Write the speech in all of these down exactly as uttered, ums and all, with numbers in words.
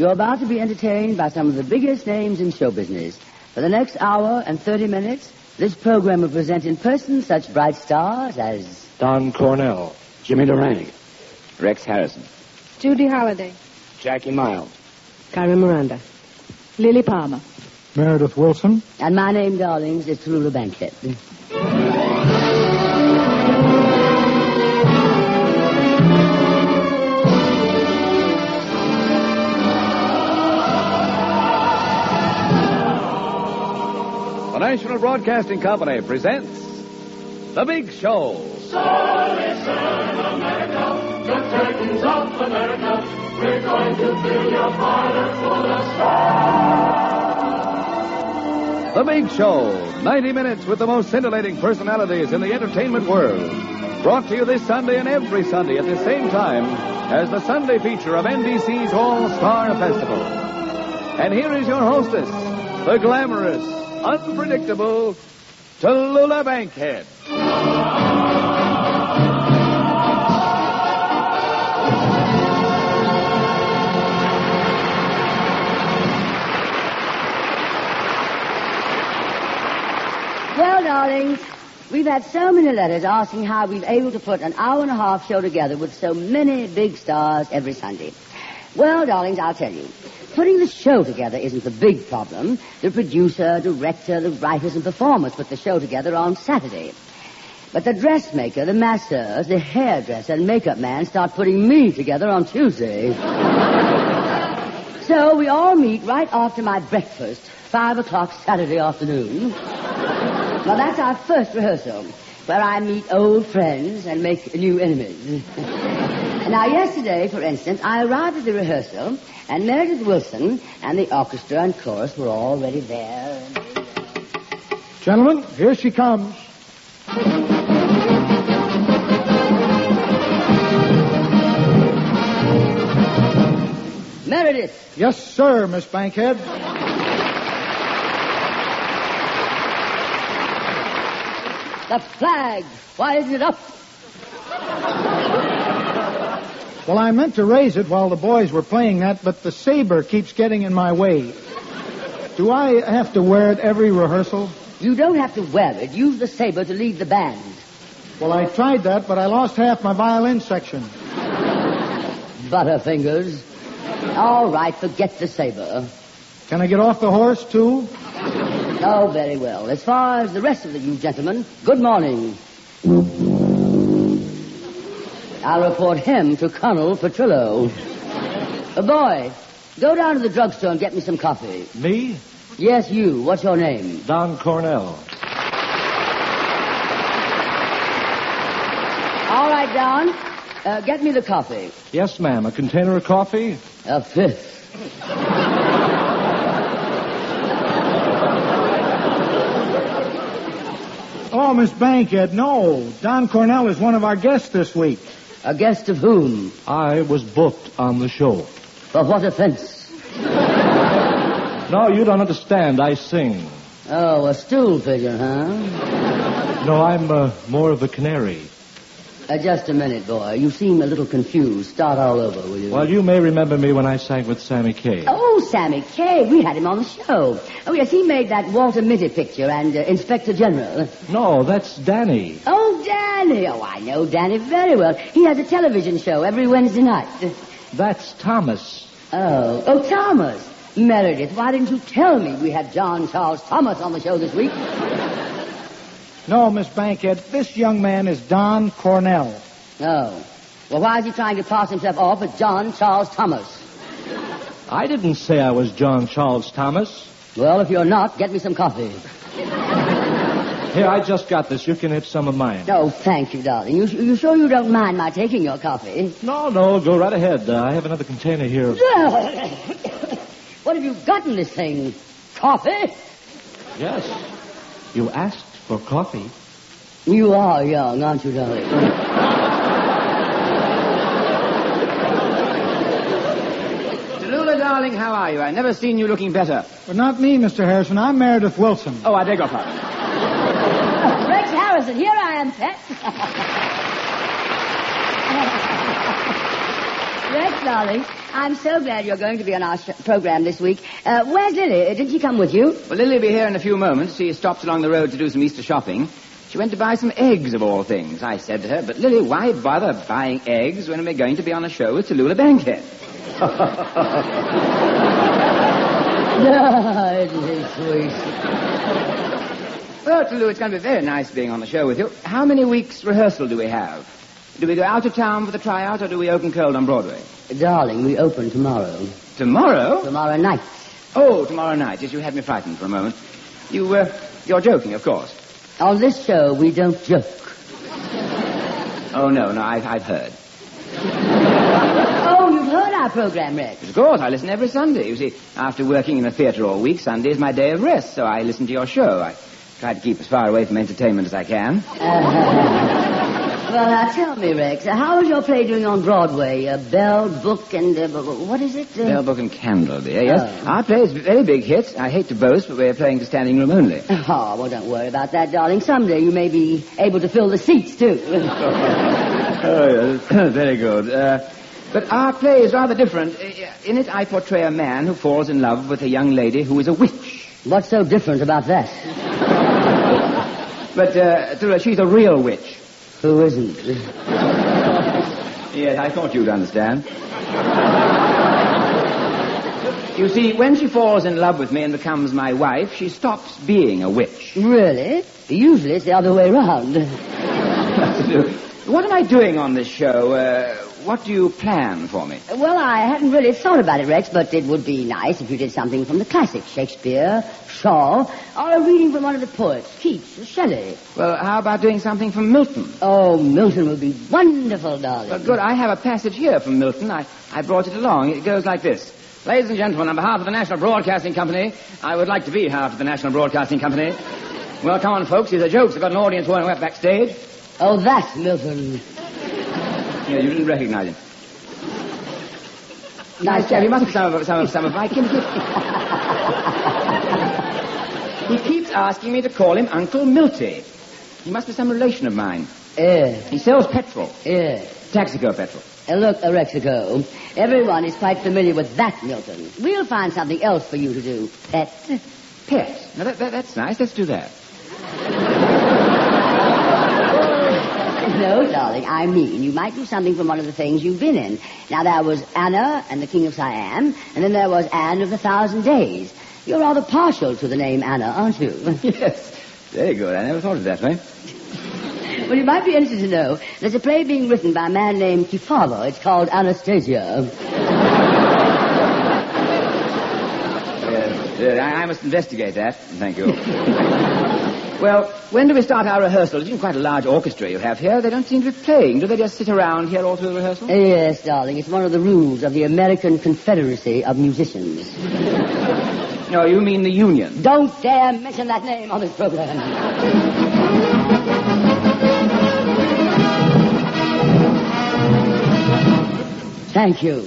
You're about to be entertained by some of the biggest names in show business. For the next hour and thirty minutes, this program will present in person such bright stars as... Don Cornell. Jimmy Durante. Rex Harrison. Judy Holliday. Jackie Miles. Carmen Miranda. Lily Palmer. Meredith Wilson. And my name, darlings, is Tallulah Bankhead. The National Broadcasting Company presents The Big Show. So listen, America, the curtains of America. We're going to fill your parlor full of stars. The Big Show, ninety minutes with the most scintillating personalities in the entertainment world. Brought to you this Sunday and every Sunday at the same time as the Sunday feature of N B C's All-Star Festival. And here is your hostess, the glamorous, unpredictable Tallulah Bankhead. Well, darlings, we've had so many letters asking how we've able to put an hour and a half show together with so many big stars every Sunday. Well, darlings, I'll tell you. Putting the show together isn't the big problem. The producer, director, the writers, and performers put the show together on Saturday. But the dressmaker, the masseurs, the hairdresser, and makeup man start putting me together on Tuesday. So we all meet right after my breakfast, five o'clock Saturday afternoon. Well, that's our first rehearsal, where I meet old friends and make new enemies. Now, yesterday, for instance, I arrived at the rehearsal, and Meredith Wilson and the orchestra and chorus were already there. Gentlemen, here she comes. Meredith! Yes, sir, Miss Bankhead. The flag! Why isn't it up? Well, I meant to raise it while the boys were playing that, but the saber keeps getting in my way. Do I have to wear it every rehearsal? You don't have to wear it. Use the saber to lead the band. Well, I tried that, but I lost half my violin section. Butterfingers. All right, forget the saber. Can I get off the horse, too? Oh, very well. As far as the rest of the you gentlemen, good morning. I'll report him to Colonel Petrillo. A boy, go down to the drugstore and get me some coffee. Me? Yes, you. What's your name? Don Cornell. All right, Don. Uh, get me the coffee. Yes, ma'am. A container of coffee? A fifth. Oh, Miss Bankhead, no. Don Cornell is one of our guests this week. A guest of whom? I was booked on the show. For what offense? No, you don't understand. I sing. Oh, a stool pigeon, huh? No, I'm uh, more of a canary. Uh, just a minute, boy. You seem a little confused. Start all over, will you? Well, you may remember me when I sang with Sammy Kaye. Oh, Sammy Kaye. We had him on the show. Oh, yes, he made that Walter Mitty picture and uh, Inspector General. No, that's Danny. Oh, Danny. Oh, I know Danny very well. He has a television show every Wednesday night. That's Thomas. Oh, oh, Thomas. Meredith, why didn't you tell me we had John Charles Thomas on the show this week? No, Miss Bankhead, this young man is Don Cornell. Oh. Well, why is he trying to pass himself off as John Charles Thomas? I didn't say I was John Charles Thomas. Well, if you're not, get me some coffee. Here, I just got this. You can have some of mine. Oh, thank you, darling. You, you sure you don't mind my taking your coffee? No, no, go right ahead. Uh, I have another container here. What have you got in this thing? Coffee? Yes. You asked for coffee. You are young, aren't you, darling? Tallulah, darling, how are you? I've never seen you looking better. But not me, Mister Harrison. I'm Meredith Wilson. Oh, I beg your pardon. Rex Harrison, here I am, pet. Rex, darling, I'm so glad you're going to be on our sh- program this week. Uh, where's Lily? Didn't she come with you? Well, Lily will be here in a few moments. She stopped along the road to do some Easter shopping. She went to buy some eggs, of all things. I said to her, but Lily, why bother buying eggs when we're going to be on a show with Tallulah Bankhead? No, it is sweet. Well, Tallulah, it's going to be very nice being on the show with you. How many weeks' rehearsal do we have? Do we go out of town for the tryout, or do we open cold on Broadway? Darling, we open tomorrow. Tomorrow? Tomorrow night. Oh, tomorrow night. Yes, you had me frightened for a moment. You, uh, you're joking, of course. On this show, we don't joke. Oh, no, no, I've, I've heard. Oh, you've heard our program, Rex. Of course, I listen every Sunday. You see, after working in the theatre all week, Sunday is my day of rest, so I listen to your show. I try to keep as far away from entertainment as I can. Uh, well, now, tell me, Rex, uh, how is your play doing on Broadway? Uh, Bell, Book, and... Uh, what is it? Uh... Bell, Book, and Candle, dear, yes. Oh. Our play is a very big hit. I hate to boast, but we're playing to standing room only. Oh, well, don't worry about that, darling. Someday you may be able to fill the seats, too. Oh, yes. Very good. Uh, but our play is rather different. In it, I portray a man who falls in love with a young lady who is a witch. What's so different about that? But, uh, Tallulah, she's a real witch. Who isn't? Yes, I thought you'd understand. You see, when she falls in love with me and becomes my wife, she stops being a witch. Really? Usually it's the other way around. What am I doing on this show? Uh, what do you plan for me? Well, I hadn't really thought about it, Rex, but it would be nice if you did something from the classics, Shakespeare, Shaw, or a reading from one of the poets, Keats or Shelley. Well, how about doing something from Milton? Oh, Milton would be wonderful, darling. Well, good. I have a passage here from Milton. I, I brought it along. It goes like this. Ladies and gentlemen, on behalf of the National Broadcasting Company, I would like to be half of the National Broadcasting Company. Well, come on, folks. These are jokes. I've got an audience warning up backstage. Oh, that's Milton. Yeah, you didn't recognize him. Nice chap. He must be some of, some of, some of my kindred. He keeps asking me to call him Uncle Milty. He must be some relation of mine. Yeah. He sells petrol. Yeah. Taxico petrol. Uh, look, uh, Rexico, everyone is quite familiar with that Milton. We'll find something else for you to do, pet. Pet? Now, that, that, that's nice. Let's do that. No, darling, I mean, you might do something from one of the things you've been in. Now, there was Anna and the King of Siam, and then there was Anne of the Thousand Days. You're rather partial to the name Anna, aren't you? Yes. Very good. I never thought of it that way. Well, you might be interested to know there's a play being written by a man named Kefauver. It's called Anastasia. Yes, yes, I, I must investigate that. Thank you. Well, when do we start our rehearsal? It's quite a large orchestra you have here. They don't seem to be playing. Do they just sit around here all through the rehearsal? Yes, darling. It's one of the rules of the American Confederacy of Musicians. No, you mean the Union. Don't dare mention that name on this program. Thank you.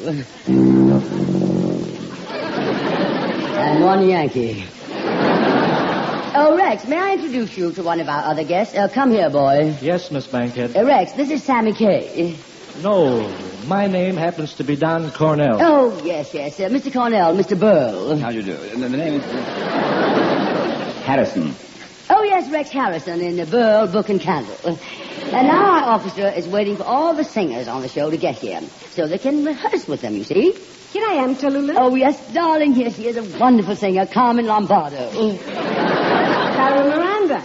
And one Yankee. Oh, Rex, may I introduce you to one of our other guests? Uh, come here, boy. Yes, Miss Bankhead. Uh, Rex, this is Sammy Kaye. No, my name happens to be Don Cornell. Oh, yes, yes. Uh, Mister Cornell, Mister Burl. How do you do? The, the name is... Harrison. Oh, yes, Rex Harrison in the Burl, Book, and Candle. Uh, and now our orchestra is waiting for all the singers on the show to get here, so they can rehearse with them, you see. Here I am, Tallulah. Oh, yes, darling, here she is, a wonderful singer, Carmen Lombardo. Carmen Miranda.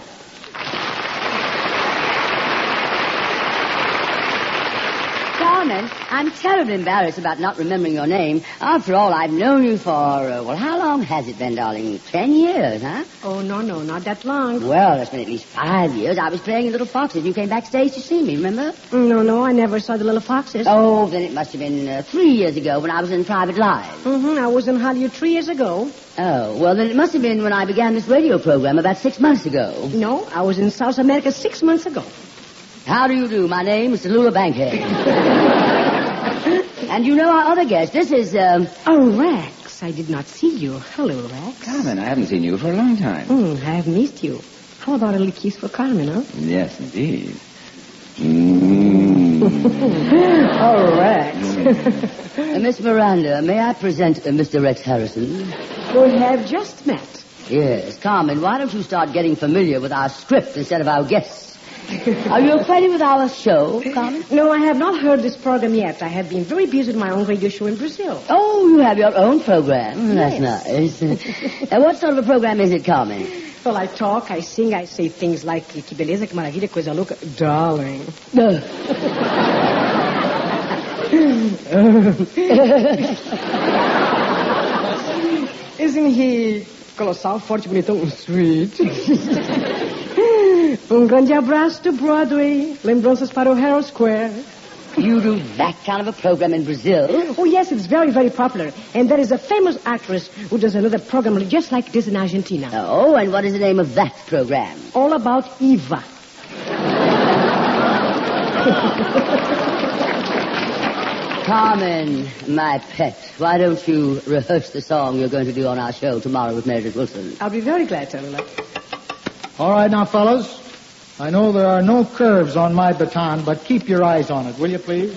Carmen, I'm terribly embarrassed about not remembering your name. After all, I've known you for, uh, well, how long has it been, darling? Ten years, huh? Oh, no, no, not that long. Well, it's been at least five years. I was playing in Little Foxes. You came backstage to see me, remember? No, no, I never saw the Little Foxes. Oh, then it must have been uh, three years ago when I was in Private Live. Mm-hmm, I was in Hollywood three years ago. Oh, well, then it must have been when I began this radio program about six months ago. No, I was in South America six months ago. How do you do? My name is Tallulah Bankhead. And you know our other guest. This is, um... Oh, Rex, I did not see you. Hello, Rex. Carmen, I haven't seen you for a long time. Mm, I have missed you. How about a little kiss for Carmen, huh? Yes, indeed. Mm. Oh, Rex. Uh, Miss Miranda, may I present uh, Mister Rex Harrison? We have just met. Yes, Carmen, why don't you start getting familiar with our script instead of our guests? Are you acquainted with our show, Carmen? No, I have not heard this program yet. I have been very busy with my own radio show in Brazil. Oh, you have your own program. That's Yes. nice. uh, what sort of a program is it, Carmen? Well, I talk, I sing, I say things like, que beleza, que maravilha, coisa louca. Darling. Uh, Isn't he colossal, forte, bonitão, sweet? Um grande abraço to Broadway. Lembranças para o Herald Square. you do that kind of a program in Brazil? Oh, yes, it's very, very popular. And there is a famous actress who does another program just like this in Argentina. Oh, and what is the name of that program? All about Eva. Carmen, my pet, why don't you rehearse the song you're going to do on our show tomorrow with Meredith Wilson? I'll be very glad, Tallulah. All right, now, fellas. I know there are no curves on my baton, but keep your eyes on it, will you, please?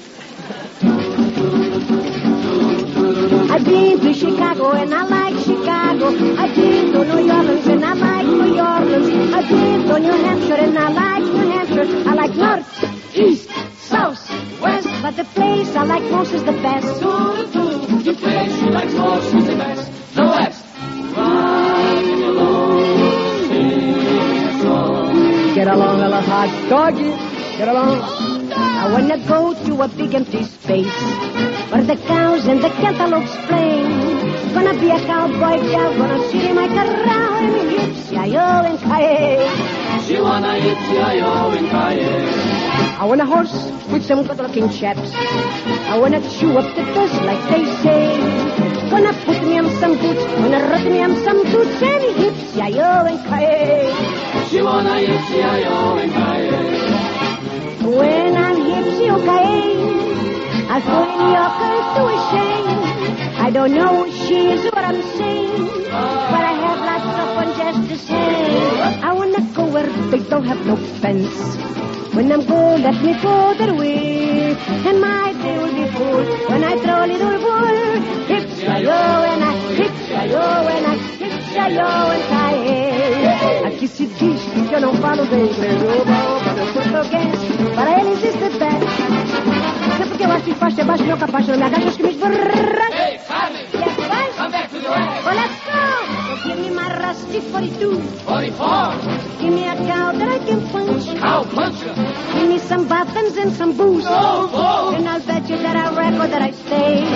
I've been to Chicago and I like Chicago. I've been to New Orleans and I like New Orleans. I've been to New Hampshire and I like New Hampshire. I like north, east, south, west, but the place I like most is the best. The place she likes most is the best. The West. Riding alone, singing a song. Get along, little hot doggy. Get along. I wanna go to a big empty space where the cows and the cantaloupes play. Gonna be a cowboy girl, gonna sit in my corral and yips-yi-yo and kaye. She wanna yips-yi-yo and kaye. I want a horse with some good-looking chaps. I wanna chew up the dust like they say. Gonna put me on some boots, gonna rub me on some boots and yips-yi-yo and kaye. She wanna yips-yi-yo and kaye. When I'm yips-yi-yo-kaye, I'll throw New Yorkers to a shame. I don't know who she is or what I'm saying, but I have lots of fun just the same. I wanna go where they don't have no fence. When I'm go, let me go their way, and my day will be full when I throw a little bull. Hips-yi-yo and I, hips-yi-yo and I, hips-yi-yo and I. Aqui se diz que eu não falo bem inglês, oba, oba, meu português, para eles isso é best. Sempre que eu acho que faz debaixo meu capacho, não me agacho, acho que me esborra. Hey, Carmen! Yes, what? Come back to the rack. Well, let's go. So give me my rusty forty-two. forty-four. Give me a cow that I can punch. Cow puncher. Give me some buttons and some booze. Oh, oh. And I'll bet you that I record that I stay.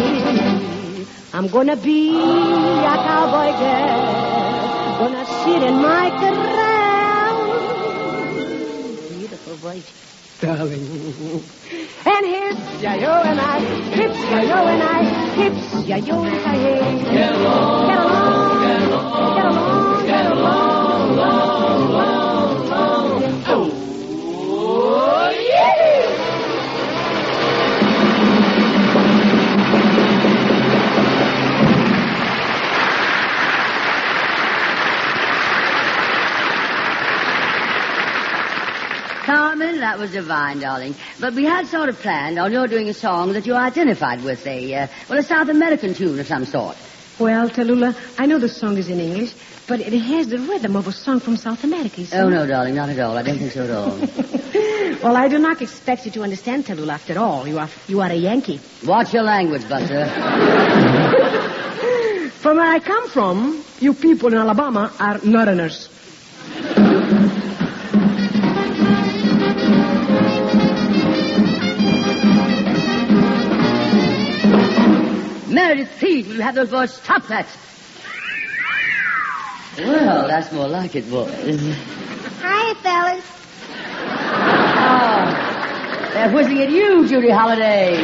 I'm gonna be a cowboy girl. Gonna sit in my corral. Beautiful voice. Darling. And hips-yi-yo and I, hips-yi-yo and I, hips-yi-yo and I. Get along. Get along. Get along. Get along. Get along. Long, long, long. Oh, yeah. Carmen, that was divine, darling. But we had sort of planned on your doing a song that you identified with, a, uh, well, a South American tune of some sort. Well, Tallulah, I know the song is in English, but it has the rhythm of a song from South America. So. Oh, no, darling, not at all. I don't think so at all. Well, I do not expect you to understand, Tallulah, after all. You are, you are a Yankee. Watch your language, Buster. From where I come from, you people in Alabama are northerners. Meredith, please, will you have those boys stop that? Well, that's more like it, boys. Hi, fellas. Oh, they're whizzing at you, Judy Holliday.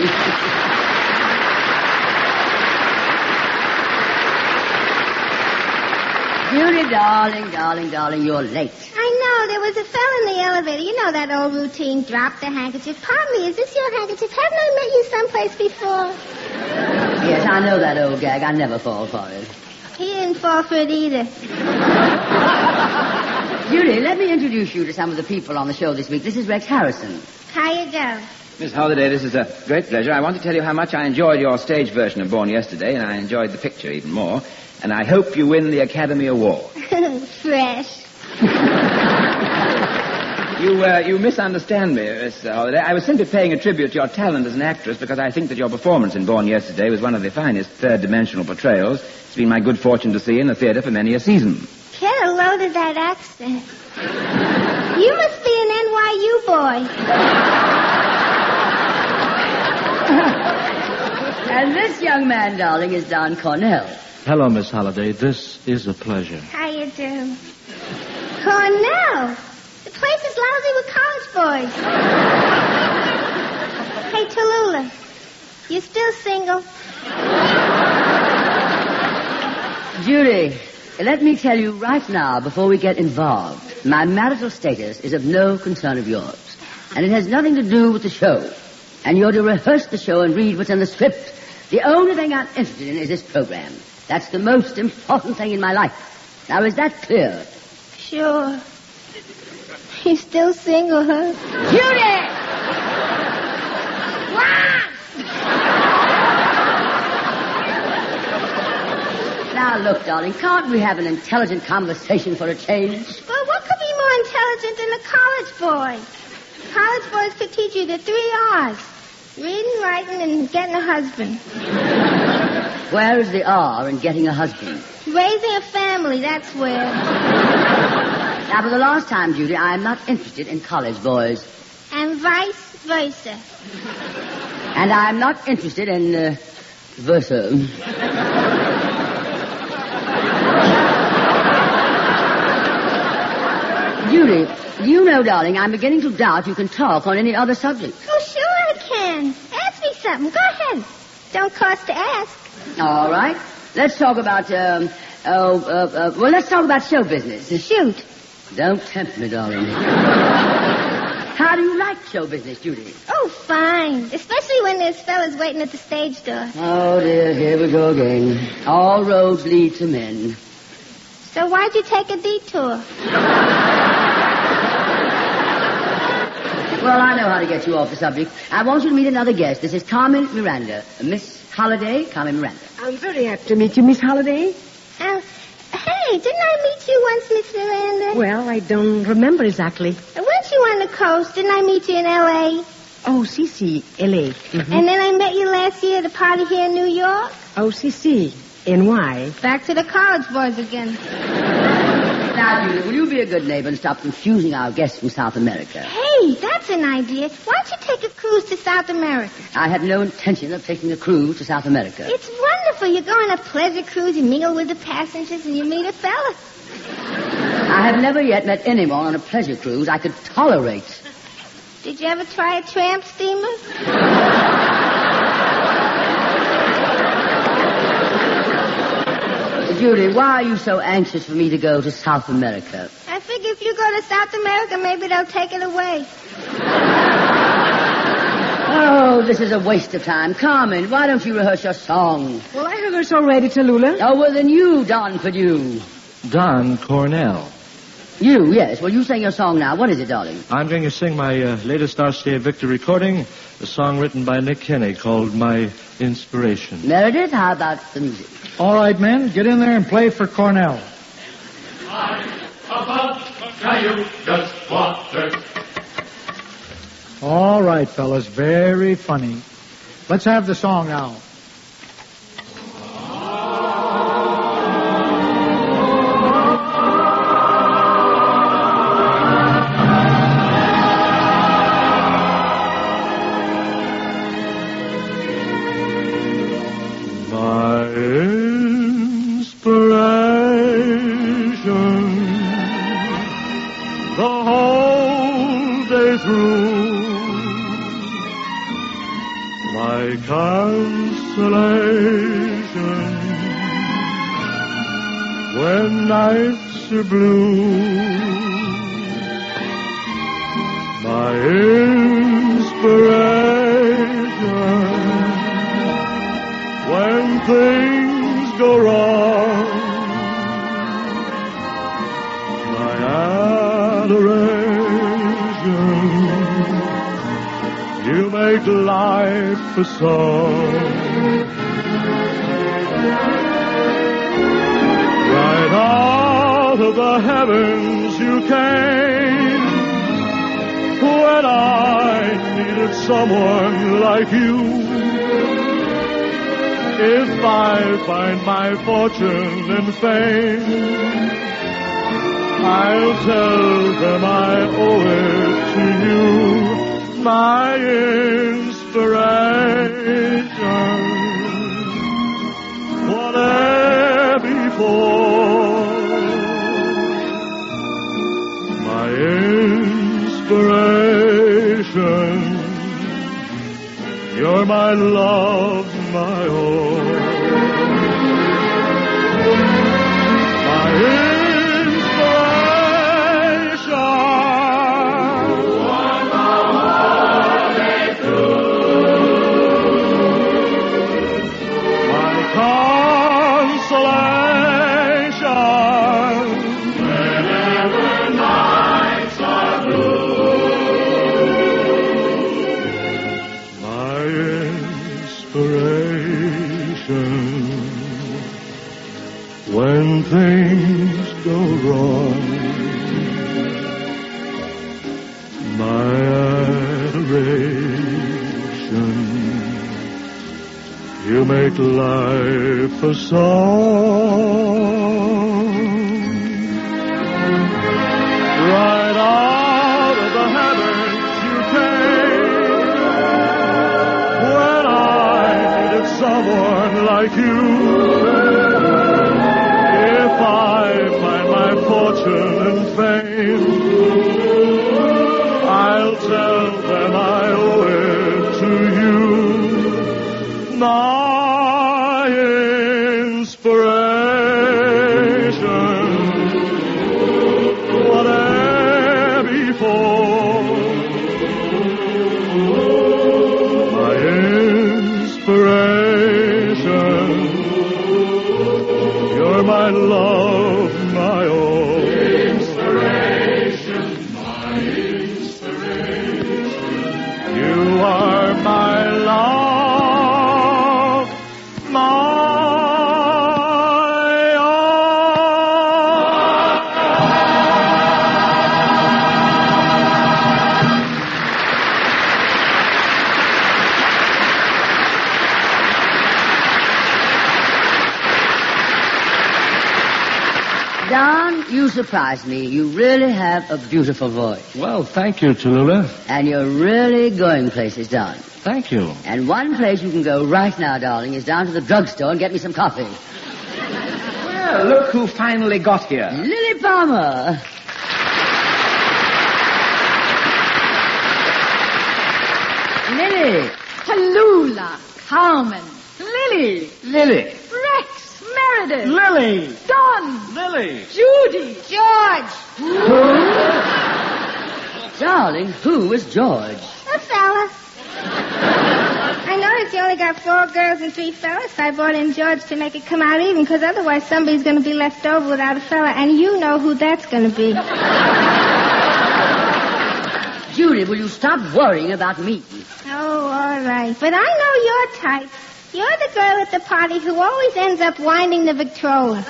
Judy, darling, darling, darling, you're late. I know. There was a fellow in the elevator. You know that old routine. Drop the handkerchief. Pardon me, is this your handkerchief? Haven't I met you someplace before? Yes, I know that old gag. I never fall for it. He didn't fall for it either. Judy, let me introduce you to some of the people on the show this week. This is Rex Harrison. How you do? Miss Holliday, this is a great pleasure. I want to tell you how much I enjoyed your stage version of Born Yesterday, and I enjoyed the picture even more. And I hope you win the Academy Award. Fresh. You, uh, you misunderstand me, Miss Holliday. I was simply paying a tribute to your talent as an actress because I think that your performance in Born Yesterday was one of the finest third-dimensional portrayals it's been my good fortune to see in the theater for many a season. Get a load of that accent. You must be an N Y U boy. And this young man, darling, is Don Cornell. Hello, Miss Holliday. This is a pleasure. How you do? Cornell! The place is lousy with college boys. Hey, Tallulah, you still single? Judy, let me tell you right now, before we get involved, my marital status is of no concern of yours. And it has nothing to do with the show. And you're to rehearse the show and read what's in the script. The only thing I'm interested in is this program. That's the most important thing in my life. Now, is that clear? Sure. You still single, huh? Judy! Now, look, darling, can't we have an intelligent conversation for a change? Well, what could be more intelligent than a college boy? College boys could teach you the three R's. Reading, writing, and getting a husband. Where is the R in getting a husband? Raising a family, that's where. Now, for the last time, Judy, I'm not interested in college boys. And vice versa. And I'm not interested in, uh, versa. Judy, you know, darling, I'm beginning to doubt you can talk on any other subject. Oh, sure I can. Ask me something. Go ahead. Don't cost to ask. All right. Let's talk about, um, oh, uh, uh, well, let's talk about show business. Shoot. Don't tempt me, darling. How do you like show business, Judy? Oh, fine. Especially when there's fellas waiting at the stage door. Oh, dear, here we go again. All roads lead to men. So why'd you take a detour? Well, I know how to get you off the subject. I want you to meet another guest. This is Carmen Miranda. Miss Holliday, Carmen Miranda. I'm very happy to meet you, Miss Holliday. Uh, hey, didn't I meet you once, Miss Miranda? Well, I don't remember exactly. Uh, weren't you on the coast? Didn't I meet you in L A? Oh, C C, L A. Mm-hmm. And then I met you last year at a party here in New York? Oh, C C, N Y. Back to the college boys again. Now, Julie, will you be a good neighbor and stop confusing our guests from South America? Hey, that's an idea. Why don't you take a cruise to South America? I have no intention of taking a cruise to South America. It's wonderful. You go on a pleasure cruise, you mingle with the passengers, and you meet a fella. I have never yet met anyone on a pleasure cruise I could tolerate. Did you ever try a tramp steamer? Judy, why are you so anxious for me to go to South America? I figure if you go to South America, maybe they'll take it away. Oh, this is a waste of time. Carmen, why don't you rehearse your song? Well, I rehearsed already, Tallulah. Oh, well, then you, Don Perdue. Don Cornell. You, yes. Well, you sing your song now. What is it, darling? I'm going to sing my uh, latest R C A Victor recording, a song written by Nick Kenny called My Inspiration. Meredith, how about the music? All right, men, get in there and play for Cornell. I'm above Cayuga's water. All right, fellas, very funny. Let's have the song now. When nights are blue, my inspiration. When things go wrong, my adoration. make life a song. Right out of the heavens you came when I needed someone like you. If I find my fortune and fame, I'll tell them I owe it to you, my inspiration. Whatever before, my inspiration. You're my love, my all. My when things go wrong, my adoration. You make life a song. Right out of the heavens you came when I needed someone like you. If I find my fortune and fame, I'll tell them I owe it to you, my inspiration. Whatever before, my inspiration. You're my love, my all. Inspiration, my inspiration. You are my love, my Don, you surprise me. You really have a beautiful voice. Well, thank you, Tallulah. And you're really going places, Don. Thank you. And one place you can go right now, darling, is down to the drugstore and get me some coffee. Well, look who finally got here. Lily Palmer. Lily. Tallulah, Carmen, Lily, Lily. Rex, Meredith, Lily. Don, Lily. Judy, George. Darling, who is George? A fella. I noticed you only got four girls and three fellas, so I brought in George to make it come out even, because otherwise somebody's going to be left over without a fella, and you know who that's going to be. Judy, will you stop worrying about me? Oh, all right. But I know your type. You're the girl at the party who always ends up winding the Victrola.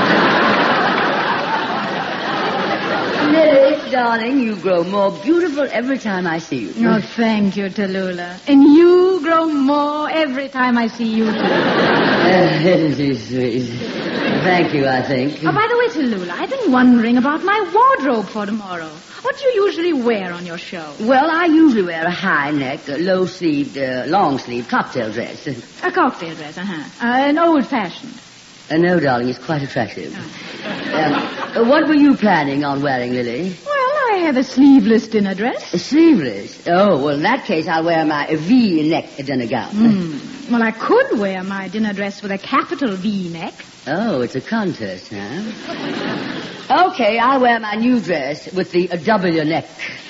Lily, darling, you grow more beautiful every time I see you. Oh, thank you, Tallulah. And you grow more every time I see you, too. Uh, isn't she sweet? Thank you, I think. Oh, by the way, Tallulah, I've been wondering about my wardrobe for tomorrow. What do you usually wear on your show? Well, I usually wear a high-neck, uh, low-sleeved, uh, long-sleeved cocktail dress. A cocktail dress, uh-huh. Uh, an old-fashioned. Uh, no, darling, it's quite attractive. Oh. Um, uh, what were you planning on wearing, Lily? Well, I have a sleeveless dinner dress. A sleeveless? Oh, well, in that case, I'll wear my V-neck dinner gown. Mm. Well, I could wear my dinner dress with a capital V-neck. Oh, it's a contest, huh? Okay, I'll wear my new dress with the uh, W neck.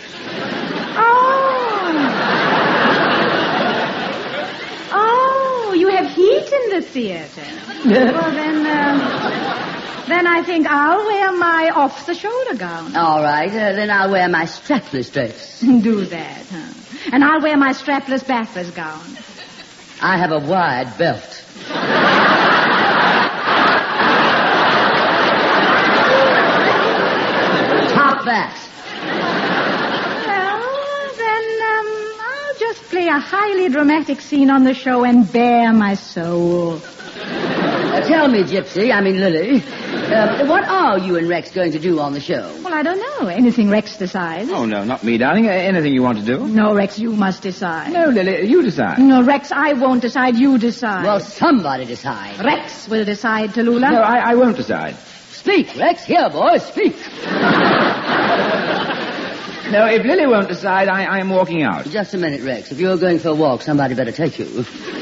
Oh. Oh, you have heat in the theater. Well, then, uh, then I think I'll wear my off-the-shoulder gown. All right, uh, then I'll wear my strapless dress. Do that, huh? And I'll wear my strapless backless gown. I have a wide belt. Top that. Well, then, um, I'll just play a highly dramatic scene on the show and bare my soul. Uh, tell me, Gypsy, I mean Lily, uh, what are you and Rex going to do on the show? Well, I don't know. Anything Rex decides. Oh, no, not me, darling. Uh, anything you want to do? No, Rex, you must decide. No, Lily, you decide. No, Rex, I won't decide. You decide. Well, somebody decide. Rex will decide, Tallulah. No, I, I won't decide. Speak, Rex. Here, boys, speak. No, if Lily won't decide, I, I am walking out. Just a minute, Rex. If you're going for a walk, somebody better take you.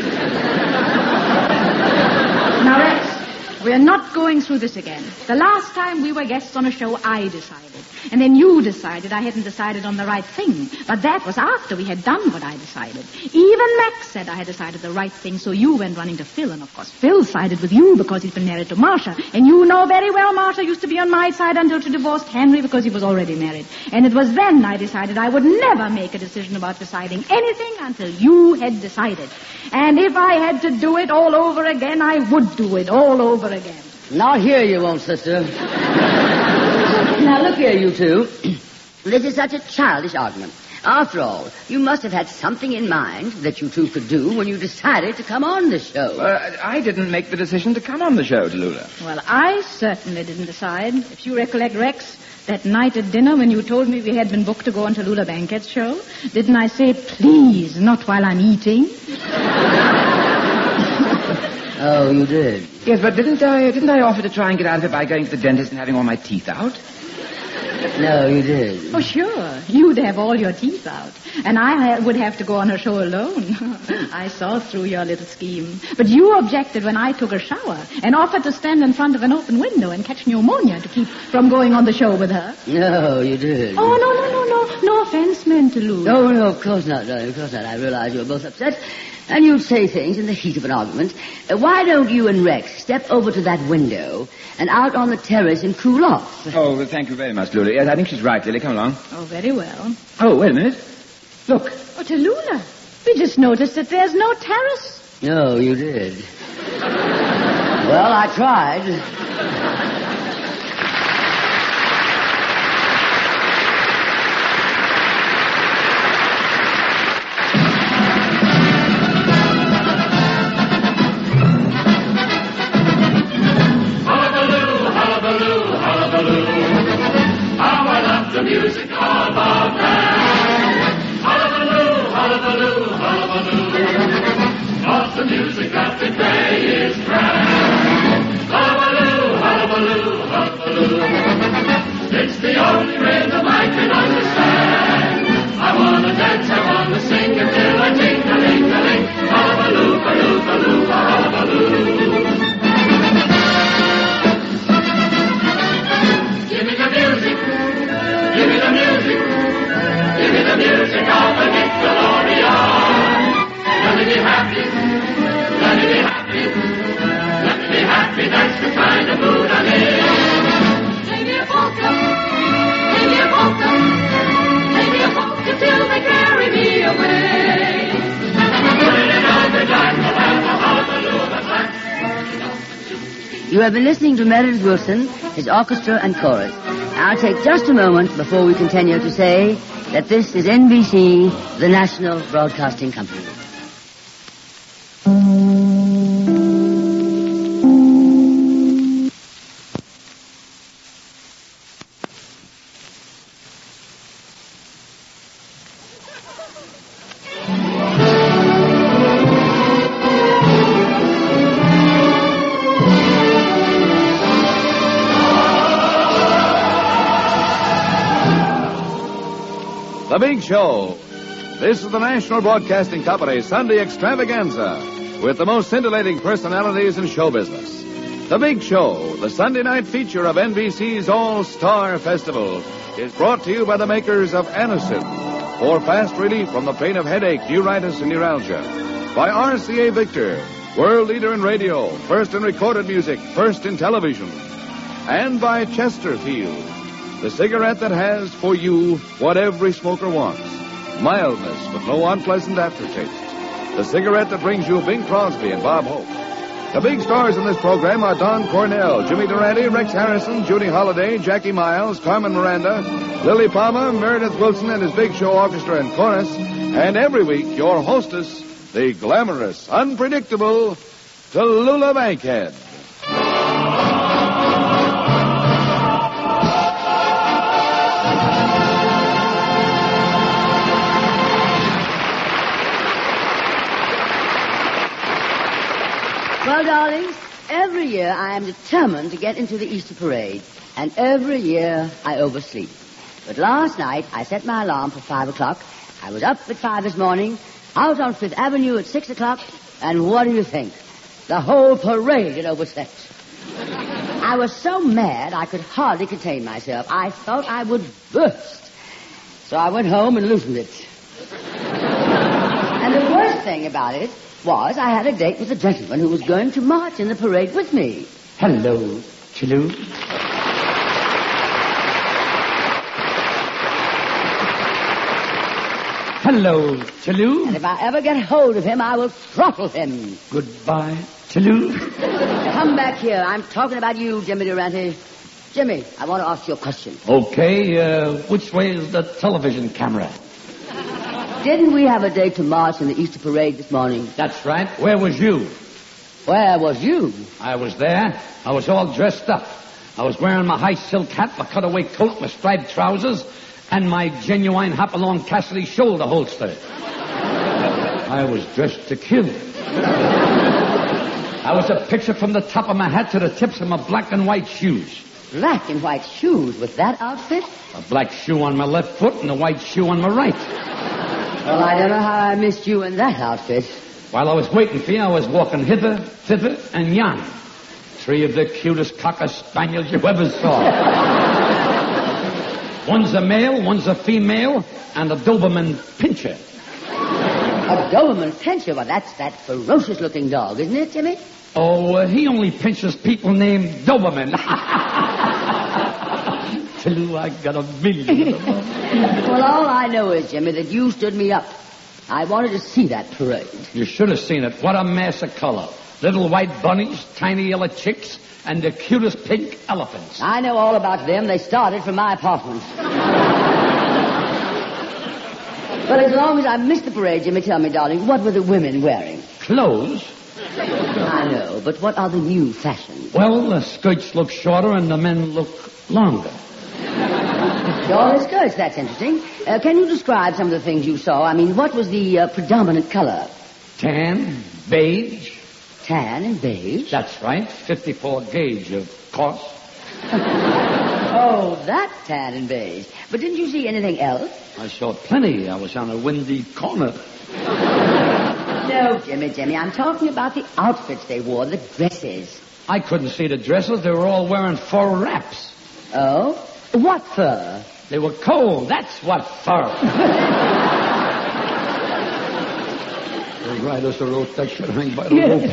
Now, Rex, we're not going through this again. The last time we were guests on a show, I decided. And then you decided I hadn't decided on the right thing. But that was after we had done what I decided. Even Max said I had decided the right thing, so you went running to Phil. And, of course, Phil sided with you because he's been married to Marcia. And you know very well Marcia used to be on my side until she divorced Henry because he was already married. And it was then I decided I would never make a decision about deciding anything until you had decided. And if I had to do it all over again, I would do it all over again. Not here you won't, sister. Now, look here, you two. This is such a childish argument. After all, you must have had something in mind that you two could do when you decided to come on this show. Uh, I didn't make the decision to come on the show, Tallulah. Well, I certainly didn't decide. If you recollect, Rex, that night at dinner when you told me we had been booked to go on Tallulah Banquet's show, didn't I say, please, not while I'm eating? Oh, you did? Yes, but didn't I, didn't I offer to try and get out of it by going to the dentist and having all my teeth out? No, you did. Oh, sure. You'd have all your teeth out. And I would have to go on her show alone. I saw through your little scheme. But you objected when I took a shower and offered to stand in front of an open window and catch pneumonia to keep from going on the show with her. No, you did. Oh, no, no, no, no. No offense meant to Lou. No, no, of course not. No, of course not. I realize you were both upset. And you'd say things in the heat of an argument. Uh, why don't you and Rex step over to that window and out on the terrace and cool off? Oh, well, thank you very much, Lily. Yes, I think she's right, Lily. Come along. Oh, very well. Oh, wait a minute. Look. Oh, Tallulah, we just noticed that there's no terrace. No, you did. Well, I tried. The music of our band. Hullabaloo, hullabaloo, hullabaloo. Cause the music that we play is grand. Hullabaloo, hullabaloo, hullabaloo. It's the only rhythm I can understand. I wanna dance, I wanna sing until I ting-a-ling-a-ling. Hullabaloo, baloo, baloo, hullabaloo. Give me the music. Give me the music. Give me the music of the Nickelodeon. Let me be happy. Let me be happy. Let me be happy. That's the kind of mood I'm in. Play me a polka. Play me a polka. Play me a polka till they carry me away. Put it in overdrive. We'll have a hullabaloo at You have been listening to Meredith Wilson, his orchestra and chorus. I'll take just a moment before we continue to say that this is N B C, the National Broadcasting Company. The Big Show. This is the National Broadcasting Company's Sunday extravaganza with the most scintillating personalities in show business. The Big Show, the Sunday night feature of N B C's All-Star Festival, is brought to you by the makers of Anacin for fast relief from the pain of headache, neuritis, and neuralgia. By R C A Victor, world leader in radio, first in recorded music, first in television. And by Chesterfield, the cigarette that has for you what every smoker wants. mildness with no unpleasant aftertaste. The cigarette that brings you Bing Crosby and Bob Hope. The big stars in this program are Don Cornell, Jimmy Durante, Rex Harrison, Judy Holliday, Jackie Miles, Carmen Miranda, Lily Palmer, Meredith Wilson and his Big Show Orchestra and Chorus, and every week your hostess, the glamorous, unpredictable Tallulah Bankhead. Well, darlings, every year I am determined to get into the Easter parade, and every year I oversleep. But last night I set my alarm for five o'clock. I was up at five this morning, out on Fifth Avenue at six o'clock, and what do you think? The whole parade had overslept. I was so mad I could hardly contain myself. I thought I would burst. So I went home and loosened it. And the worst thing about it was I had a date with a gentleman who was going to march in the parade with me. Hello, Chiloo. Hello, Chiloo. And if I ever get hold of him, I will throttle him. Goodbye, Chiloo. Come back here. I'm talking about you, Jimmy Durante. Jimmy, I want to ask you a question. Okay, uh, which way is the television camera? Didn't we have a date to march in the Easter parade this morning? That's right. Where was you? Where was you? I was there. I was all dressed up. I was wearing my high silk hat, my cutaway coat, my striped trousers, and my genuine Hopalong Cassidy shoulder holster. I was dressed to kill. I was a picture from the top of my hat to the tips of my black and white shoes. Black and white shoes with that outfit? A black shoe on my left foot and a white shoe on my right. Well, I don't know how I missed you in that outfit. While I was waiting for you, I was walking hither, thither, and yon. Three of the cutest cocker spaniels you ever saw. One's a male, one's a female, and a Doberman Pinscher. A Doberman Pinscher? Well, that's that ferocious-looking dog, isn't it, Jimmy? Oh, uh, he only pinches people named Doberman. Tallulah, I got a million of them. Well, all I know is, Jimmy, that you stood me up. I wanted to see that parade. You should have seen it. What a mass of color. Little white bunnies, tiny yellow chicks, and the cutest pink elephants. I know all about them. They started from my apartment. But as long as I missed the parade, Jimmy, tell me, darling, what were the women wearing? Clothes? I know, but what are the new fashions? Well, the skirts look shorter and the men look longer. Shorter skirts, that's interesting. Uh, can you describe some of the things you saw? I mean, what was the uh, predominant color? Tan, beige. Tan and beige? That's right. fifty-four gauge, of course. Oh, that tan and beige. But didn't you see anything else? I saw plenty. I was on a windy corner. No, Jimmy, Jimmy, I'm talking about the outfits they wore, the dresses. I couldn't see the dresses. They were all wearing fur wraps. Oh? What fur? They were cold. That's what fur. The riders are rope that should hang by the rope.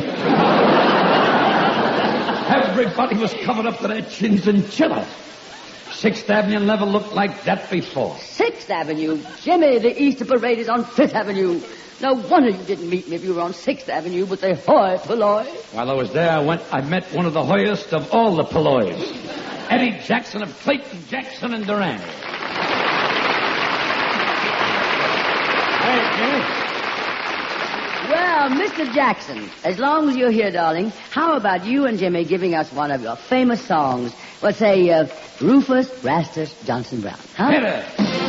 Everybody was covered up to their chins in chiller. Sixth Avenue never looked like that before. Sixth Avenue? Jimmy, the Easter parade is on Fifth Avenue. No wonder you didn't meet me if you were on Sixth Avenue with the hoi polloi. While I was there, I went. I met one of the hoiest of all the pollois, Eddie Jackson of Clayton, Jackson, and Duran. Hey, Jimmy. Well, Mister Jackson, as long as you're here, darling, how about you and Jimmy giving us one of your famous songs? Let's say, uh, Rufus Rastus Johnson Brown. Huh? Hit it.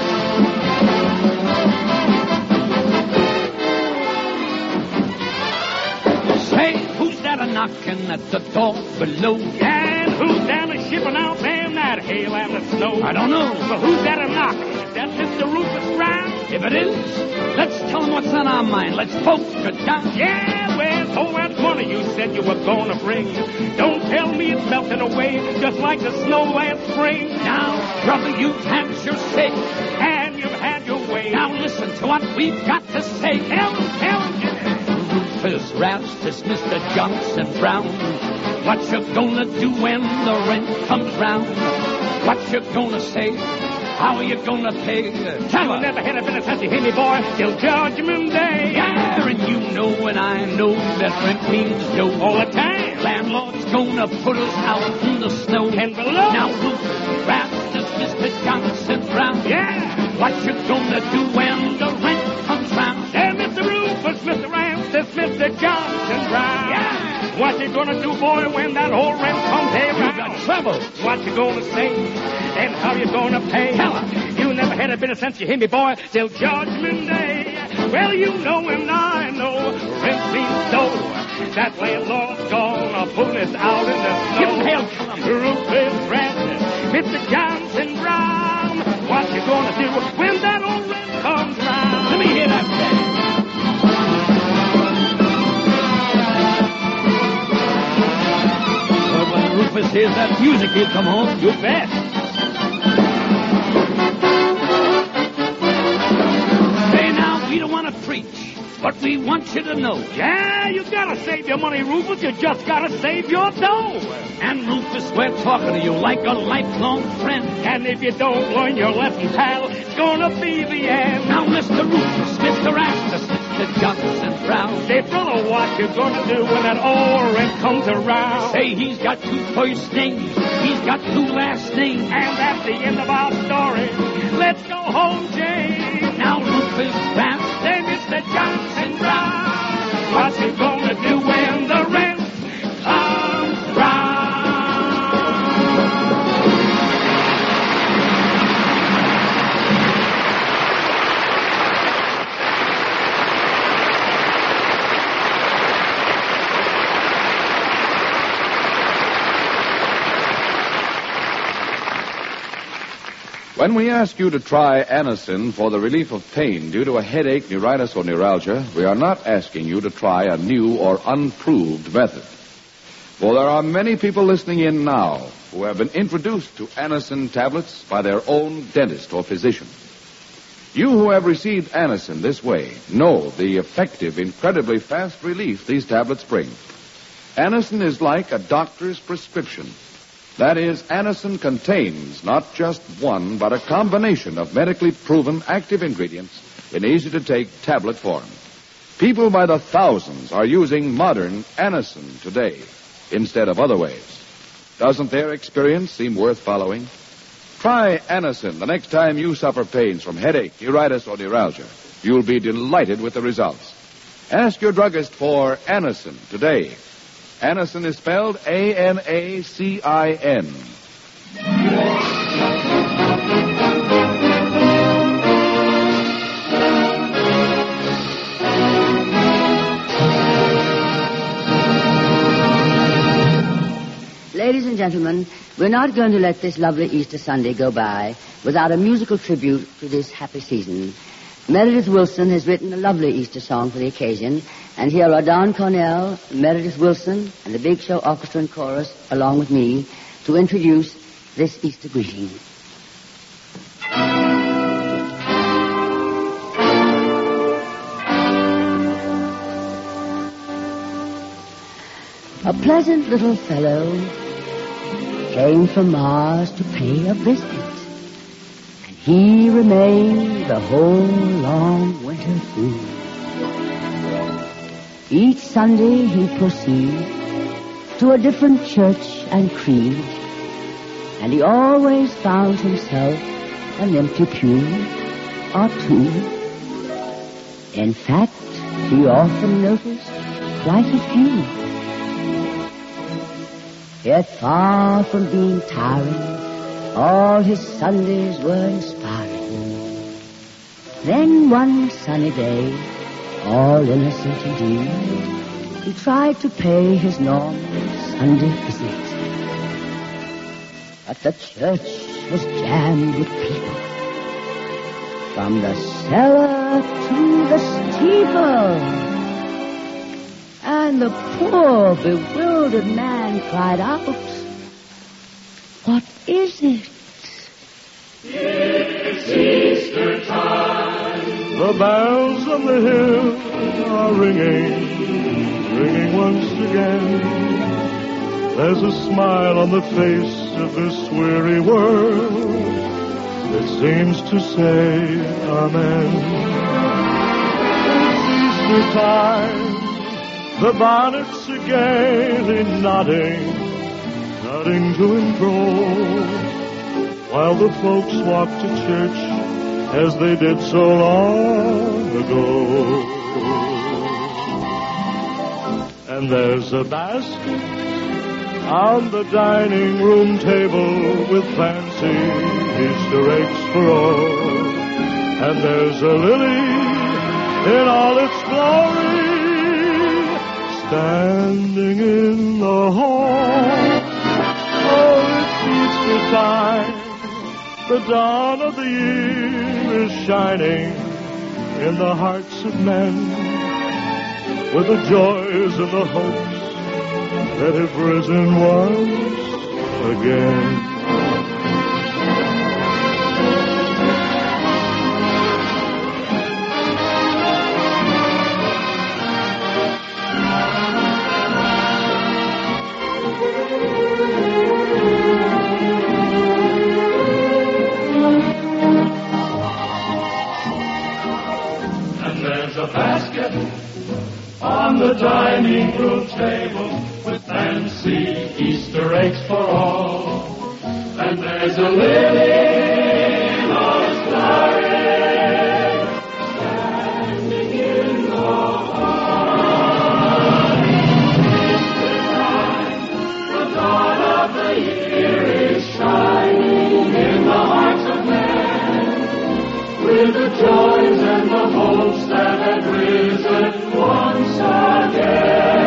Say, who's that a-knocking at the door below? And who's down a shipping out there in that hail and the snow? I don't know. But who's that a-knocking? Is that Mister Rufus Brown? If it is, let's tell him what's on our mind. Let's poke it down. Yeah, where's all that money you said you were gonna bring? Don't tell me it's melted away just like the snow last spring. Now, brother, you've had your say. And you've had your way. Now listen to what we've got to say. Tell him, tell him. Rufus Rastus, Mister Johnson Brown. What you gonna do when the rent comes round? What you gonna say How are you gonna pay? Tell You her. never had a bit of sense, you hear me, boy, till Judgment Day. Yeah, and you know and I know that rent means no. All the time. Landlord's gonna put us out in the snow. And below. Now, Rufus, Rastus, Mister Johnson Brown. Yeah. What you gonna do when the rent comes round? Hey, Mister Rufus, Mister Ramses, Mister Johnson Brown. Yeah. What you gonna do, boy, when that old rent comes around? You got trouble. What you gonna say? And how you gonna pay? Tell her. You never had a bit of sense, you hear me, boy, till Judgment Day. Well, you know and I know rent means dough. That landlord's gonna put us out in the snow. Give hell, Columbus. Rufus Rasmus, Mister Johnson Brown. What you gonna do when that old rent comes round? Let me hear that say. Well, when Rufus hears that music, he'll come home. You bet. Say now, we don't want to preach, but we want you to know. Yeah, you gotta save your money, Rufus. You just gotta save your dough. And Rufus, we're talking to you like a lifelong friend. And if you don't learn your lesson, pal, it's gonna be the end. Now, Mister Rufus, Mister Rastus, Mister Johnson Brown. Say, brother, what you gonna do when that old rent comes around? Say he's got two first names, he's got two last names. And that's the end of our story. Let's go home, James. Now, Rufus Rastus, Say, Mister Johnson Brown, what you gonna do when the rent comes round? When we ask you to try Anacin for the relief of pain due to a headache, neuritis, or neuralgia, we are not asking you to try a new or unproved method. For there are many people listening in now who have been introduced to Anacin tablets by their own dentist or physician. You who have received Anacin this way know the effective, incredibly fast relief these tablets bring. Anacin is like a doctor's prescription. That is, Anacin contains not just one, but a combination of medically proven active ingredients in easy-to-take tablet form. People by the thousands are using modern Anacin today instead of other ways. Doesn't their experience seem worth following? Try Anacin the next time you suffer pains from headache, neuritis, or neuralgia. You'll be delighted with the results. Ask your druggist for Anacin today. Anacin is spelled A N A C I N. Ladies and gentlemen, we're not going to let this lovely Easter Sunday go by without a musical tribute to this happy season. Meredith Wilson has written a lovely Easter song for the occasion, and here are Don Cornell, Meredith Wilson, and the Big Show Orchestra and Chorus, along with me, to introduce this Easter greeting. A pleasant little fellow came from Mars to pay a visit. He remained the whole long winter through. Each Sunday he proceeded to a different church and creed, and he always found himself an empty pew or two. In fact, he often noticed quite a few. Yet far from being tiring, all his Sundays were inspiring. Then one sunny day, all innocent indeed, he tried to pay his normal Sunday visit. But the church was jammed with people, from the cellar to the steeple. And the poor, bewildered man cried out, "What is it?" It's Easter time. The bells on the hill are ringing, ringing once again. There's a smile on the face of this weary world. It seems to say amen. It's Easter time, the bonnets are gaily nodding, nodding to and fro, while the folks walk to church as they did so long ago. And there's a basket on the dining room table with fancy Easter eggs for all. And there's a lily in all its glory standing in the hall. Oh, it's Easter time. The dawn of the year is shining in the hearts of men with the joys and the hopes that have risen once again. And there's a basket on the dining room table with fancy Easter eggs for all. And there's a lily in all its glory standing in the heart. Easter time, the dawn of the year is shining in the hearts of men with the joys and the hopes that have risen once again.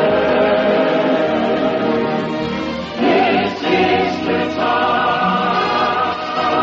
It's Easter time.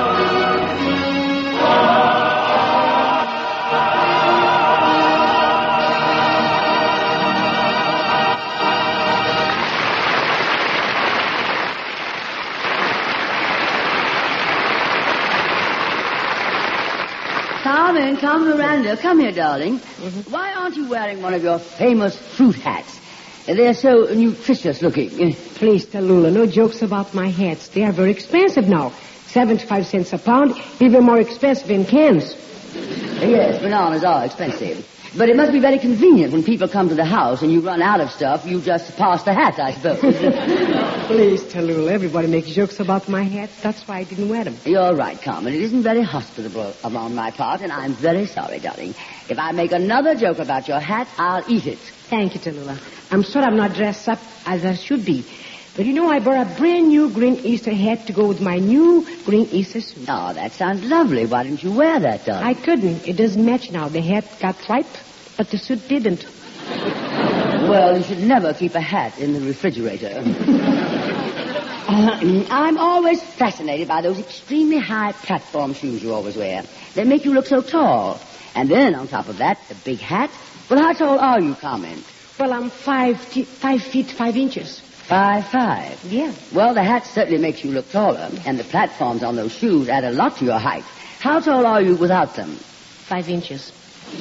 Carmen, come, Miranda. Come here, darling. Mm-hmm. Why aren't you wearing one of your famous fruit hats? They're so nutritious looking. Please, Tallulah, no jokes about my hats. They are very expensive now. seventy-five cents a pound, even more expensive in cans. Yes, bananas are expensive. But it must be very convenient when people come to the house and you run out of stuff, you just pass the hat, I suppose. Please, Tallulah, everybody makes jokes about my hats. That's why I didn't wear them. You're right, Carmen. It isn't very hospitable on my part, and I'm very sorry, darling. If I make another joke about your hat, I'll eat it. Thank you, Tallulah. I'm sorry I'm not dressed up as I should be. But you know, I bought a brand new green Easter hat to go with my new green Easter suit. Oh, that sounds lovely. Why didn't you wear that, darling? I couldn't. It doesn't match now. The hat got ripe, but the suit didn't. Well, you should never keep a hat in the refrigerator. uh, I'm always fascinated by those extremely high platform shoes you always wear. They make you look so tall. And then, on top of that, the big hat. Well, how tall are you, Carmen? Well, I'm five, t- five feet, five inches. Five, five? Yeah. Well, the hat certainly makes you look taller, and the platforms on those shoes add a lot to your height. How tall are you without them? Five inches.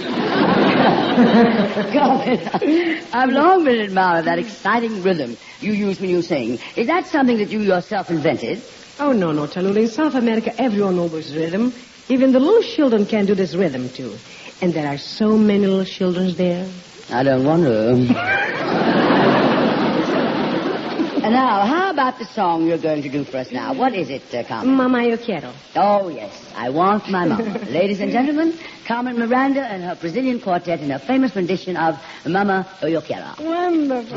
Carmen, I've long been an admirer of that exciting rhythm you use when you sing. Is that something that you yourself invented? Oh, no, no, Tallulah. In South America, everyone knows this rhythm. Even the little children can do this rhythm, too. And there are so many little children there. I don't wonder. And now, how about the song you're going to do for us now? What is it, uh, Carmen? Mama, yo quiero. Oh, yes. I want my mama. Ladies and gentlemen, Carmen Miranda and her Brazilian quartet in her famous rendition of Mama, yo quiero. Wonderful.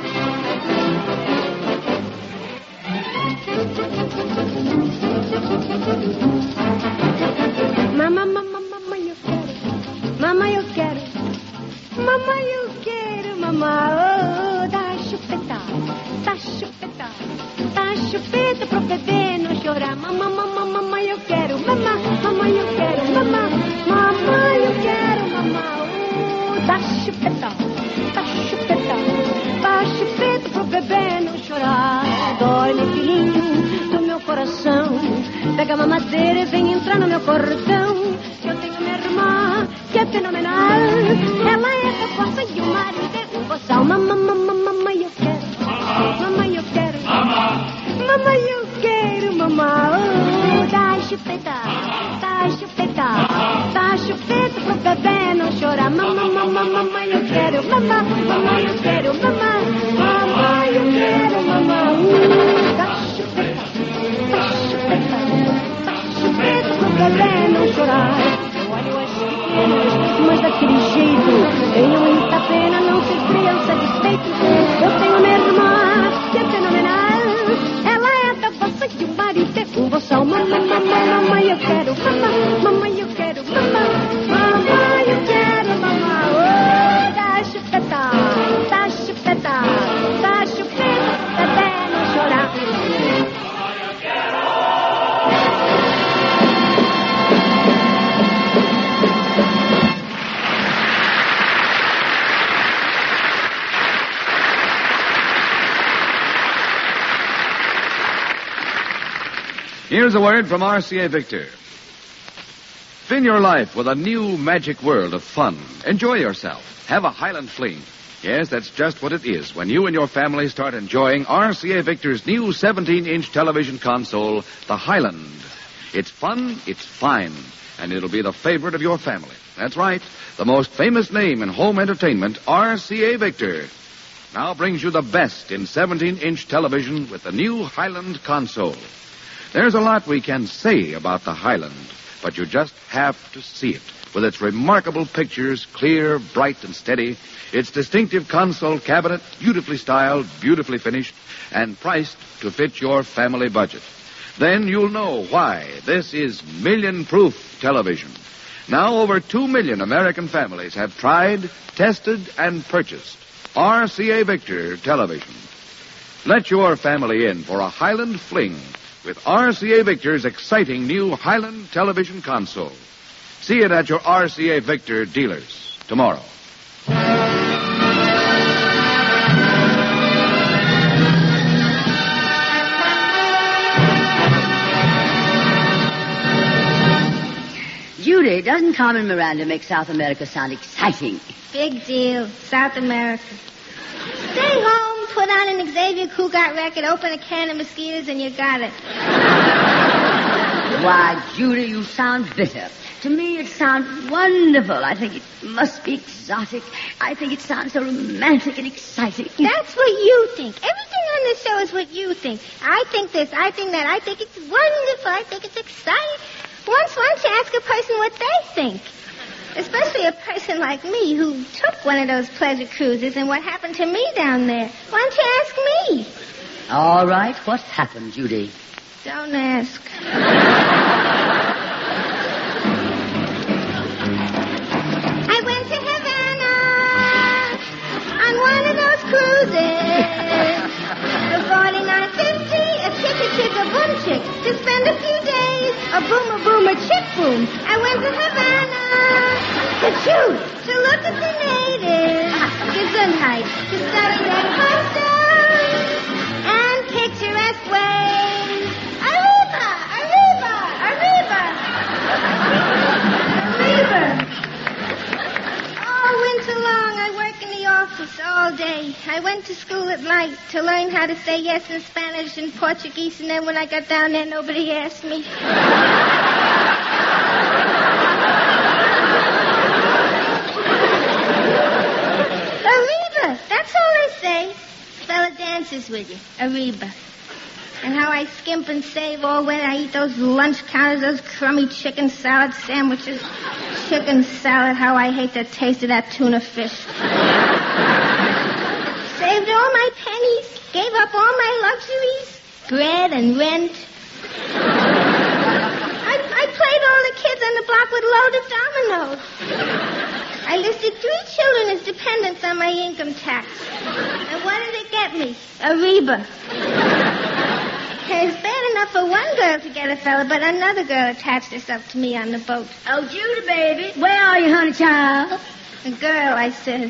Mama, mama, mama, yo quiero. Mama, yo quiero. Mama, yo quiero, mama, oh, dá chupeta, dá chupeta, dá chupeta pro bebê não chorar. Mama, mama, mama, eu quero, mama, mama, eu quero, mama, mama, eu quero, mama, oh, dá chupeta, dá chupeta, dá chupeta pro bebê não chorar. Dói, meu filhinho, do meu coração, pega a mamadeira e vem entrar no meu cordão. Eu tenho minha irmã, que é fenomenal. Ela é da força e o marido é um boçal. Mamãe, mamãe, mamãe, eu quero. Mamãe, eu quero. Mamãe, eu quero, mamãe. Oh, dá chupeta. mama, mama, you quiero, mama, mama, you quiero, mama. Oh, da chupeta, da chupeta, da chupeta, até não chorar. Here's a word from R C A Victor. Fin your life with a new magic world of fun. Enjoy yourself. Have a Highland fling. Yes, that's just what it is when you and your family start enjoying R C A Victor's new seventeen-inch television console, the Highland. It's fun, it's fine, and it'll be the favorite of your family. That's right. The most famous name in home entertainment, R C A Victor, now brings you the best in seventeen-inch television with the new Highland console. There's a lot we can say about the Highland, but you just have to see it. With its remarkable pictures, clear, bright, and steady, its distinctive console cabinet, beautifully styled, beautifully finished, and priced to fit your family budget. Then you'll know why this is million-proof television. Now over two million American families have tried, tested, and purchased R C A Victor television. Let your family in for a Highland fling with R C A Victor's exciting new Highland television console. See it at your R C A Victor dealers tomorrow. Judy, doesn't Carmen Miranda make South America sound exciting? Big deal. South America. Stay home, put on an Xavier Cugat record, open a can of mosquitoes, and you got it. Why, Judy, you sound bitter. To me, it sounds wonderful. I think it must be exotic. I think it sounds so romantic and exciting. That's what you think. Everything on this show is what you think. I think this, I think that. I think it's wonderful. I think it's exciting. Once, why don't you ask a person what they think? Especially a person like me who took one of those pleasure cruises and what happened to me down there. Why don't you ask me? All right. What happened, Judy? Don't ask. I went to Havana on one of those cruises. The forty-nine fifty, a chicka chicka boom chick. To spend a few days, a boomer boomer chick boom. I went to Havana to choose, to look at the natives. Gesundheit. To study their customs and picturesque ways. Arriba! Arriba! Arriba! Arriba! All winter long, I work in the office all day. I went to school at night to learn how to say yes in Spanish and Portuguese, and then when I got down there, nobody asked me. Arriba! That's all I say. Fella dances with you. Arriba. And how I skimp and save all when I eat those lunch counters, those crummy chicken salad sandwiches. Chicken salad, how I hate the taste of that tuna fish. Saved all my pennies, gave up all my luxuries, bread and rent. I, I played all the kids on the block with loaded dominoes. I listed three children as dependents on my income tax. And what did it get me? Arriba. It's bad enough for one girl to get a fella, but another girl attached herself to me on the boat. Oh, Judy, baby. Where are you, honey child? A girl, I said.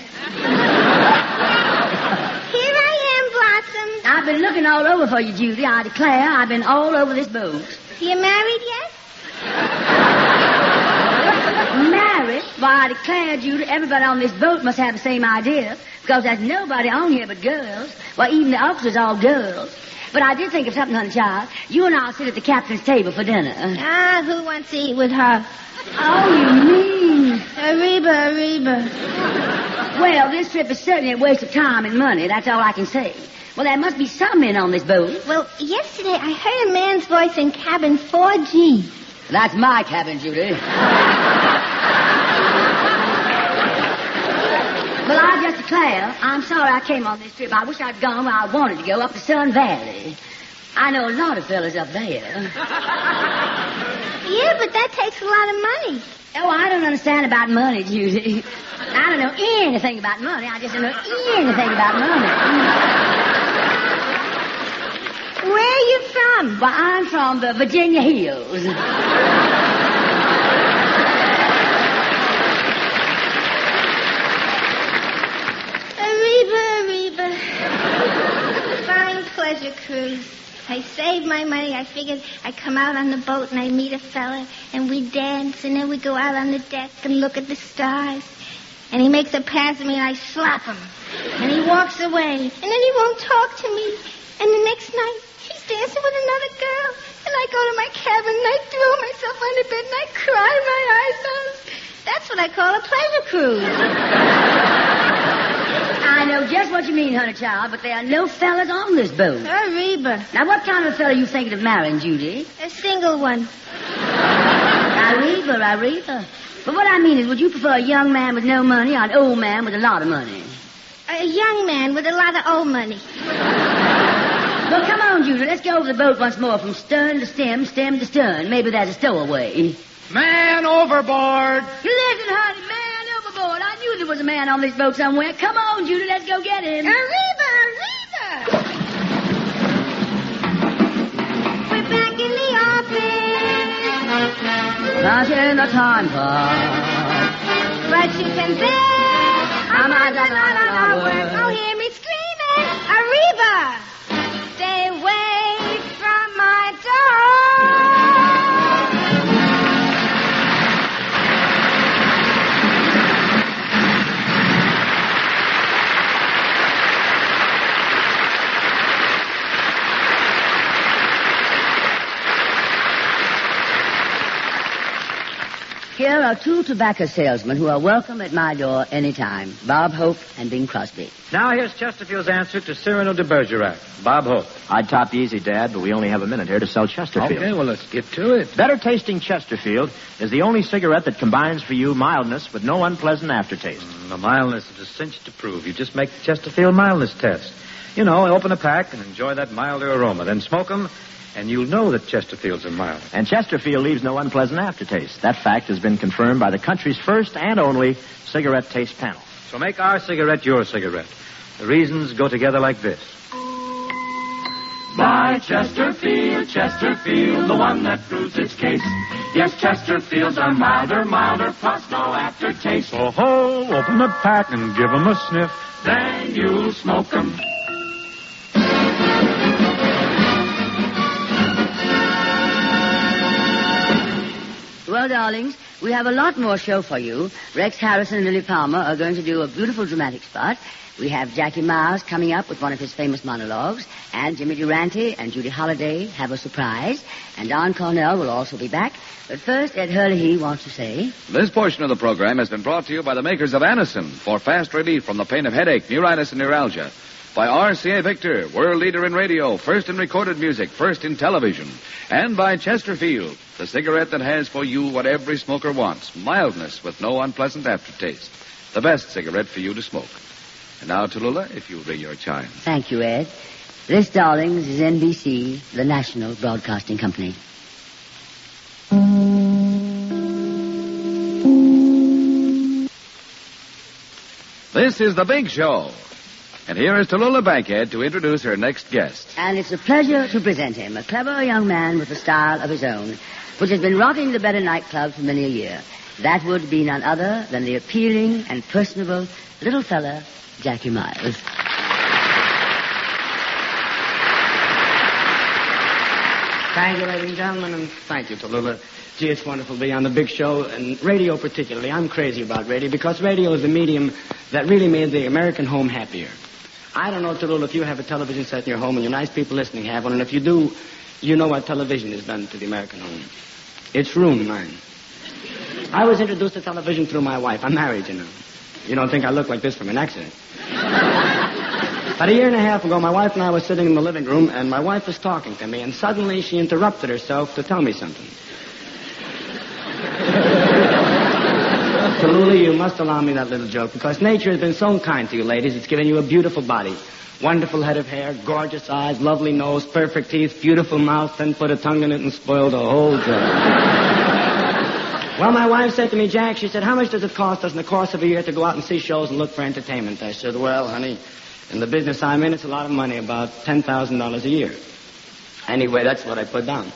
Here I am, Blossom. I've been looking all over for you, Judy. I declare I've been all over this boat. You married yet? Married? Why, I declare, Judy, everybody on this boat must have the same idea, because there's nobody on here but girls. Well, even the officers are all girls. But I did think of something, honey child. You and I'll sit at the captain's table for dinner. Ah, who wants to eat with her? Oh, you mean? Arriba, arriba. Well, this trip is certainly a waste of time and money. That's all I can say. Well, there must be some men on this boat. Well, yesterday I heard a man's voice in cabin four G. That's my cabin, Judy. Well, I just declare, I'm sorry I came on this trip. I wish I'd gone where I wanted to go, up to Sun Valley. I know a lot of fellas up there. Yeah, but that takes a lot of money. Oh, I don't understand about money, Judy. I don't know anything about money. I just don't know anything about money. Where are you from? Well, I'm from the Virginia Hills. Arriba, Arriba. Fine pleasure cruise. I saved my money. I figured I'd come out on the boat and I'd meet a fella and we'd dance and then we'd go out on the deck and look at the stars. And he makes a pass at me and I slap him. And he walks away. And then he won't talk to me. And the next night, he's dancing with another girl. And I go to my cabin and I throw myself on the bed and I cry my eyes out. That's what I call a pleasure cruise. I know just what you mean, honey child, but there are no fellas on this boat. Arriba. Now, what kind of a fella are you thinking of marrying, Judy? A single one. Arriba, Arriba. But what I mean is, would you prefer a young man with no money or an old man with a lot of money? A young man with a lot of old money. Well, come on, Judy. Let's go over the boat once more from stern to stem, stem to stern. Maybe there's a stowaway. Man overboard! Listen, honey, man overboard. I knew there was a man on this boat somewhere. Come on, Judy. Let's go get him. Arriba, Arriba! We're back in the office. Punching the time clock. But you can bet I'm not a lot on our work. Oh, hear me screaming. Arriba! Stay away from my door. Here are two tobacco salesmen who are welcome at my door any time. Bob Hope and Bing Crosby. Now here's Chesterfield's answer to Cyrano de Bergerac. Bob Hope. I'd top easy, Dad, but we only have a minute here to sell Chesterfield. Okay, well, let's get to it. Better tasting Chesterfield is the only cigarette that combines for you mildness with no unpleasant aftertaste. Mm, the mildness is a cinch to prove. You just make the Chesterfield mildness test. You know, open a pack and enjoy that milder aroma. Then smoke them, and you'll know that Chesterfields are mild. And Chesterfield leaves no unpleasant aftertaste. That fact has been confirmed by the country's first and only cigarette taste panel. So make our cigarette your cigarette. The reasons go together like this. Buy Chesterfield, Chesterfield, the one that proves its case. Yes, Chesterfields are milder, milder, plus no aftertaste. So ho, open the pack and give 'em a sniff. Then you'll smoke 'em. Well, darlings, we have a lot more show for you. Rex Harrison and Lily Palmer are going to do a beautiful dramatic spot. We have Jackie Miles coming up with one of his famous monologues, and Jimmy Durante and Judy Holliday have a surprise, and Don Cornell will also be back. But first, Ed Hurley wants to say... This portion of the program has been brought to you by the makers of Anacin for fast relief from the pain of headache, neuritis, and neuralgia. By R C A Victor, world leader in radio, first in recorded music, first in television. And by Chesterfield, the cigarette that has for you what every smoker wants, mildness with no unpleasant aftertaste. The best cigarette for you to smoke. And now, Tallulah, if you'll ring your chime. Thank you, Ed. This, darlings, is N B C, the National Broadcasting Company. This is The Big Show. And here is Tallulah Bankhead to introduce her next guest. And it's a pleasure to present him, a clever young man with a style of his own, which has been rocking the better nightclub for many a year. That would be none other than the appealing and personable little fella, Jackie Miles. Thank you, ladies and gentlemen, and thank you, Tallulah. Gee, it's wonderful to be on the Big Show, and radio particularly. I'm crazy about radio because radio is the medium that really made the American home happier. I don't know, Tallulah, if you have a television set in your home and your nice people listening have one, and if you do, you know what television has done to the American home. It's ruined mine. I was introduced to television through my wife. I'm married, you know. You don't think I look like this from an accident. About a year and a half ago, my wife and I were sitting in the living room, and my wife was talking to me, and suddenly she interrupted herself to tell me something. Tallulah, you must allow me that little joke, because nature has been so kind to you, ladies. It's given you a beautiful body, wonderful head of hair, gorgeous eyes, lovely nose, perfect teeth, beautiful mouth, then put a tongue in it and spoiled the whole joke. Well, my wife said to me, Jack, she said, how much does it cost us in the course of a year to go out and see shows and look for entertainment? I said, well, honey, in the business I'm in, it's a lot of money, about ten thousand dollars a year. Anyway, that's what I put down.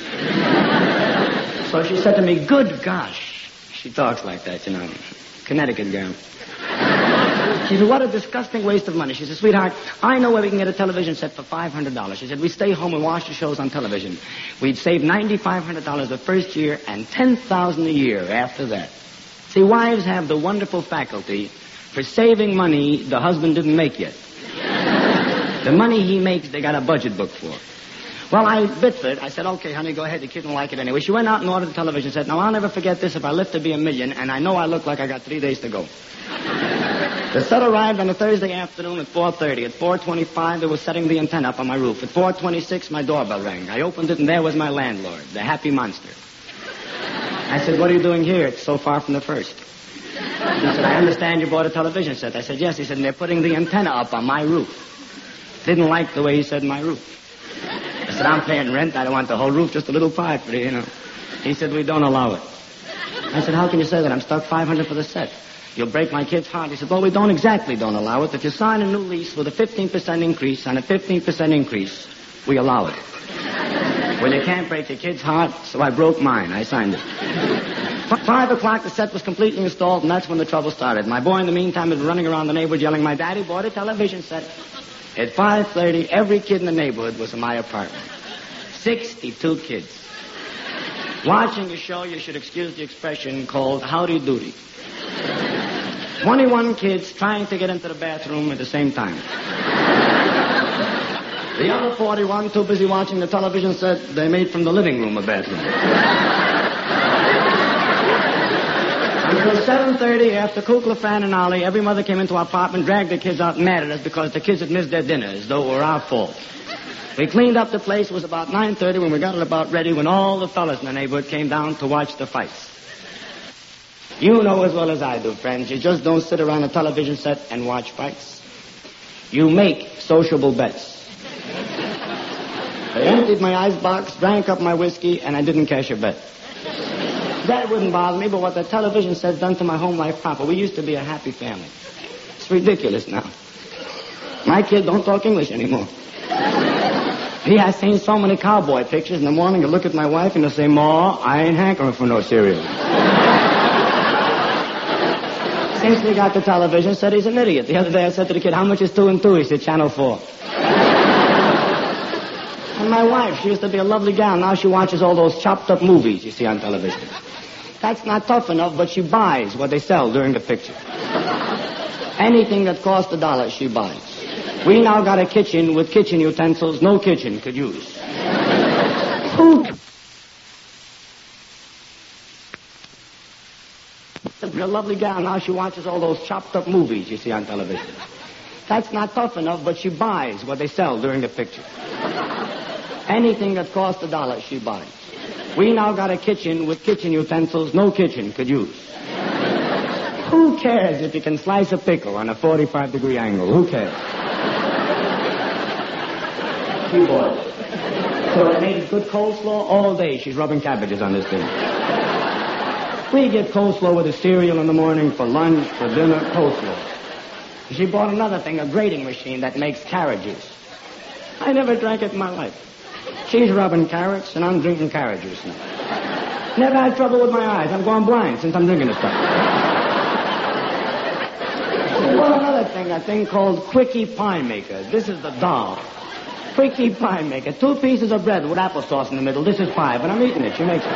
So she said to me, good gosh. She talks like that, you know. Connecticut girl. She said, what a disgusting waste of money. She said, sweetheart, I know where we can get a television set for five hundred dollars. She said, we stay home and watch the shows on television. We'd save nine thousand five hundred dollars the first year and ten thousand dollars a year after that. See, wives have the wonderful faculty for saving money the husband didn't make yet. The money he makes, they got a budget book for. Well, I bit for it. I said, okay, honey, go ahead. The kid don't like it anyway. She went out and ordered the television set. Now, I'll never forget this if I live to be a million, and I know I look like I got three days to go. The set arrived on a Thursday afternoon at four thirty. At four twenty-five, they were setting the antenna up on my roof. At four twenty-six, my doorbell rang. I opened it, and there was my landlord, the happy monster. I said, what are you doing here? It's so far from the first. He said, I understand you bought a television set. I said, yes. He said, and they're putting the antenna up on my roof. Didn't like the way he said my roof. I said, I'm paying rent. I don't want the whole roof, just a little part for it, you know. He said, we don't allow it. I said, how can you say that? I'm stuck five hundred dollars for the set. You'll break my kid's heart. He said, well, we don't exactly don't allow it. If you sign a new lease with a fifteen percent increase and a fifteen percent increase, we allow it. Well, you can't break your kid's heart, so I broke mine. I signed it. F- five o'clock, the set was completely installed, and that's when the trouble started. My boy, in the meantime, had been running around the neighborhood yelling, my daddy bought a television set. At five thirty, every kid in the neighborhood was in my apartment. sixty-two kids. Watching a show, you should excuse the expression, called Howdy Doody. twenty-one kids trying to get into the bathroom at the same time. The other forty-one too busy watching the television set they made from the living room a bathroom. Until seven thirty, after Kukla, Fran, and Ollie, every mother came into our apartment, dragged their kids out, and mad at us because the kids had missed their dinner, as though it were our fault. We cleaned up the place. It was about nine thirty when we got it about ready, when all the fellas in the neighborhood came down to watch the fights. You know as well as I do, friends, you just don't sit around a television set and watch fights. You make sociable bets. I emptied my icebox, drank up my whiskey, and I didn't cash a bet. That wouldn't bother me, but what the television set's done to my home life proper. We used to be a happy family. It's ridiculous now. My kid don't talk English anymore. He has seen so many cowboy pictures. In the morning, he'll look at my wife and he'll say, Ma, I ain't hankering for no cereal. Since we got the television, said he's an idiot. The other day I said to the kid, how much is two and two? He said, Channel four. And my wife, she used to be a lovely gal. Now she watches all those chopped up movies you see on television. That's not tough enough, but she buys what they sell during the picture. Anything that costs a dollar, she buys. We now got a kitchen with kitchen utensils no kitchen could use. Who? A lovely gal. Now she watches all those chopped up movies you see on television. That's not tough enough, but she buys what they sell during the picture. Anything that costs a dollar, she buys. We now got a kitchen with kitchen utensils no kitchen could use. Who cares if you can slice a pickle on a forty-five degree angle? Who cares? She boys. So I made a good coleslaw all day. She's rubbing cabbages on this thing. We get coleslaw with a cereal in the morning, for lunch, for dinner, coleslaw. She bought another thing, a grating machine that makes carrot juice. I never drank it in my life. She's rubbing carrots, and I'm drinking carrot juice now. Never had trouble with my eyes. I'm going blind since I'm drinking this stuff. She bought another thing, a thing called Quickie Pie Maker. This is the doll. Quickie Pie Maker. Two pieces of bread with applesauce in the middle. This is pie, but I'm eating it. She makes it.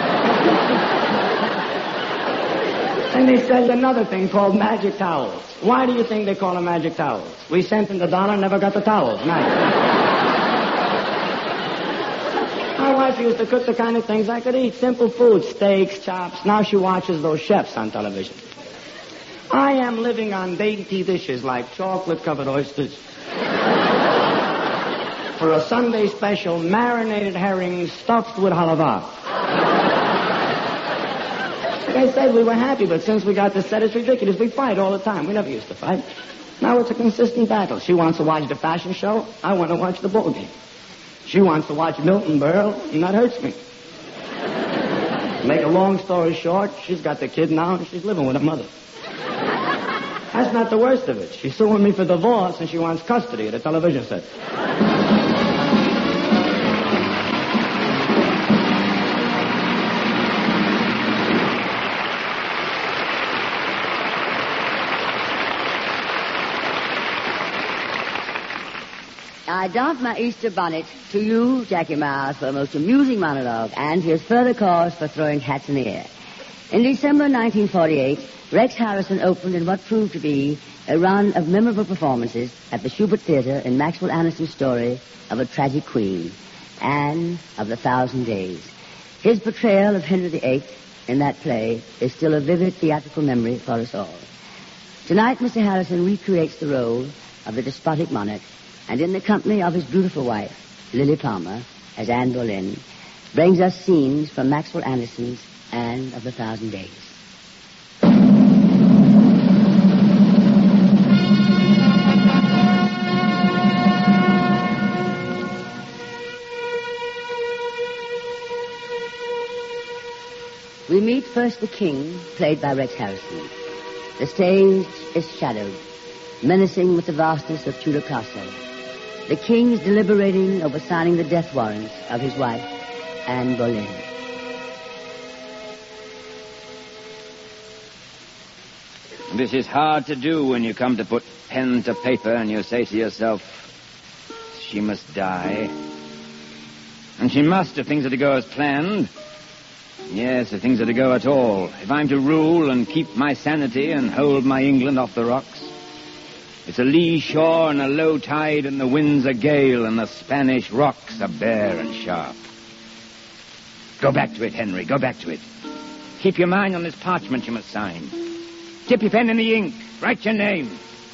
And they sell another thing called magic towels. Why do you think they call them magic towels? We sent in the dollar, never got the towels. Magic. My wife used to cook the kind of things I could eat. Simple food, steaks, chops. Now she watches those chefs on television. I am living on dainty dishes like chocolate-covered oysters. For a Sunday special, marinated herrings stuffed with halava. Like I said, we were happy, but since we got this set, it's ridiculous. We fight all the time. We never used to fight. Now it's a consistent battle. She wants to watch the fashion show. I want to watch the ball game. She wants to watch Milton Berle, and that hurts me. Make a long story short, she's got the kid now and she's living with her mother. That's not the worst of it. She's suing me for divorce and she wants custody of the television set. I doff my Easter bonnet to you, Jackie Miles, for a most amusing monologue, and here's further cause for throwing hats in the air. In December nineteen forty-eight, Rex Harrison opened in what proved to be a run of memorable performances at the Schubert Theater in Maxwell Anderson's story of a tragic queen, Anne of the Thousand Days. His portrayal of Henry the Eighth in that play is still a vivid theatrical memory for us all. Tonight, Mister Harrison recreates the role of the despotic monarch, and in the company of his beautiful wife, Lily Palmer, as Anne Boleyn, brings us scenes from Maxwell Anderson's Anne of the Thousand Days. We meet first the king, played by Rex Harrison. The stage is shadowed, menacing with the vastness of Tudor Castle. The king is deliberating over signing the death warrant of his wife, Anne Boleyn. This is hard to do when you come to put pen to paper and you say to yourself, she must die. And she must if things are to go as planned. Yes, if things are to go at all. If I'm to rule and keep my sanity and hold my England off the rocks. It's a lee shore and a low tide and the wind's a gale and the Spanish rocks are bare and sharp. Go back to it, Henry, go back to it. Keep your mind on this parchment you must sign. Dip your pen in the ink. Write your name.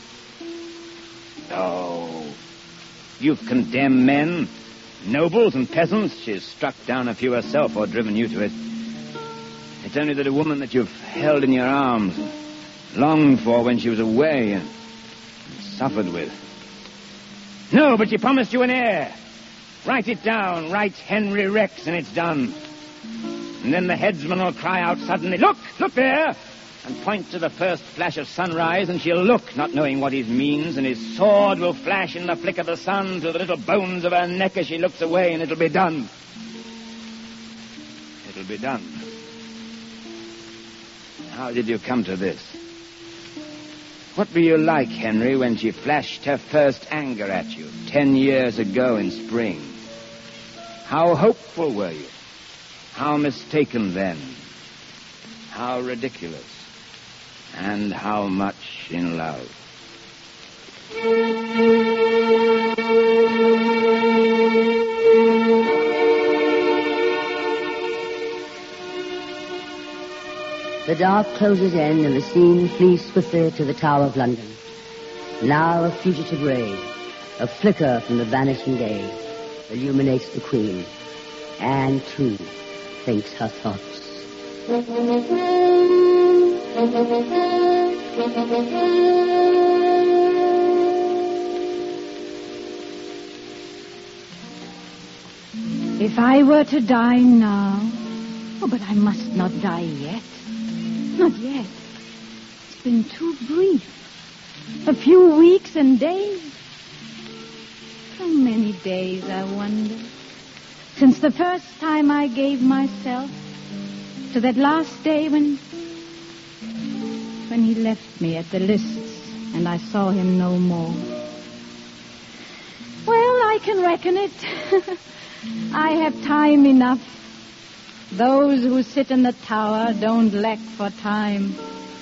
Oh, you've condemned men, nobles and peasants. She's struck down a few herself or driven you to it. It's only that a woman that you've held in your arms, longed for when she was away, and suffered with. No, but she promised you an heir. Write it down. Write Henry Rex, and it's done. And then the headsman will cry out suddenly, look, look there, and point to the first flash of sunrise, and she'll look, not knowing what it means, and his sword will flash in the flick of the sun through the little bones of her neck as she looks away, and it'll be done. It'll be done. How did you come to this? What were you like, Henry, when she flashed her first anger at you ten years ago in spring? How hopeful were you? How mistaken then? How ridiculous? And how much in love? The dark closes in and the scene flees swiftly to the Tower of London. Now a fugitive ray, a flicker from the vanishing day, illuminates the Queen. Anne, too, thinks her thoughts. If I were to die now... Oh, but I must not die yet. Not yet. It's been too brief. A few weeks and days. How many days, I wonder, since the first time I gave myself to that last day when... when he left me at the lists and I saw him no more. Well, I can reckon it. I have time enough. Those who sit in the tower don't lack for time.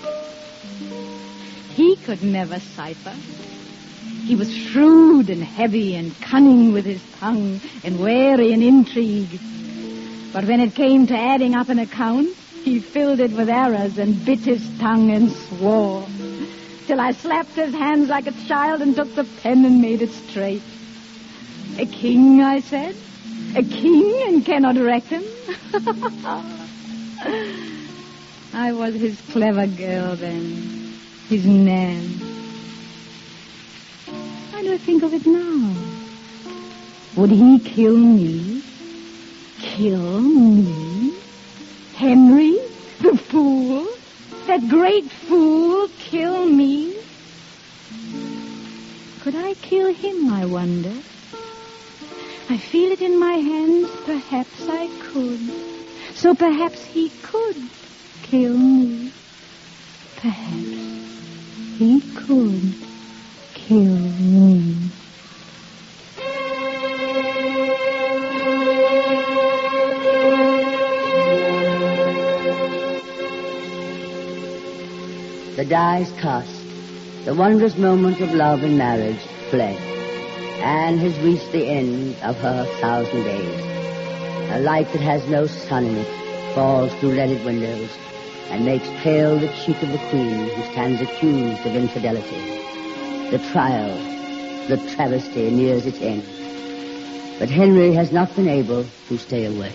He could never cipher. He was shrewd and heavy and cunning with his tongue and wary in intrigue. But when it came to adding up an account, he filled it with errors and bit his tongue and swore, till I slapped his hands like a child and took the pen and made it straight. A king, I said. A king and cannot reckon? I was his clever girl then, his Nan. Why do I think of it now? Would he kill me? Kill me? Henry, the fool, that great fool, kill me? Could I kill him, I wonder? I feel it in my hands, perhaps I could. So perhaps he could kill me. Perhaps he could kill me. The dies cast. The wondrous moment of love and marriage fled. Anne has reached the end of her thousand days. A light that has no sun in it falls through leaded windows and makes pale the cheek of the queen who stands accused of infidelity. The trial, the travesty nears its end. But Henry has not been able to stay away.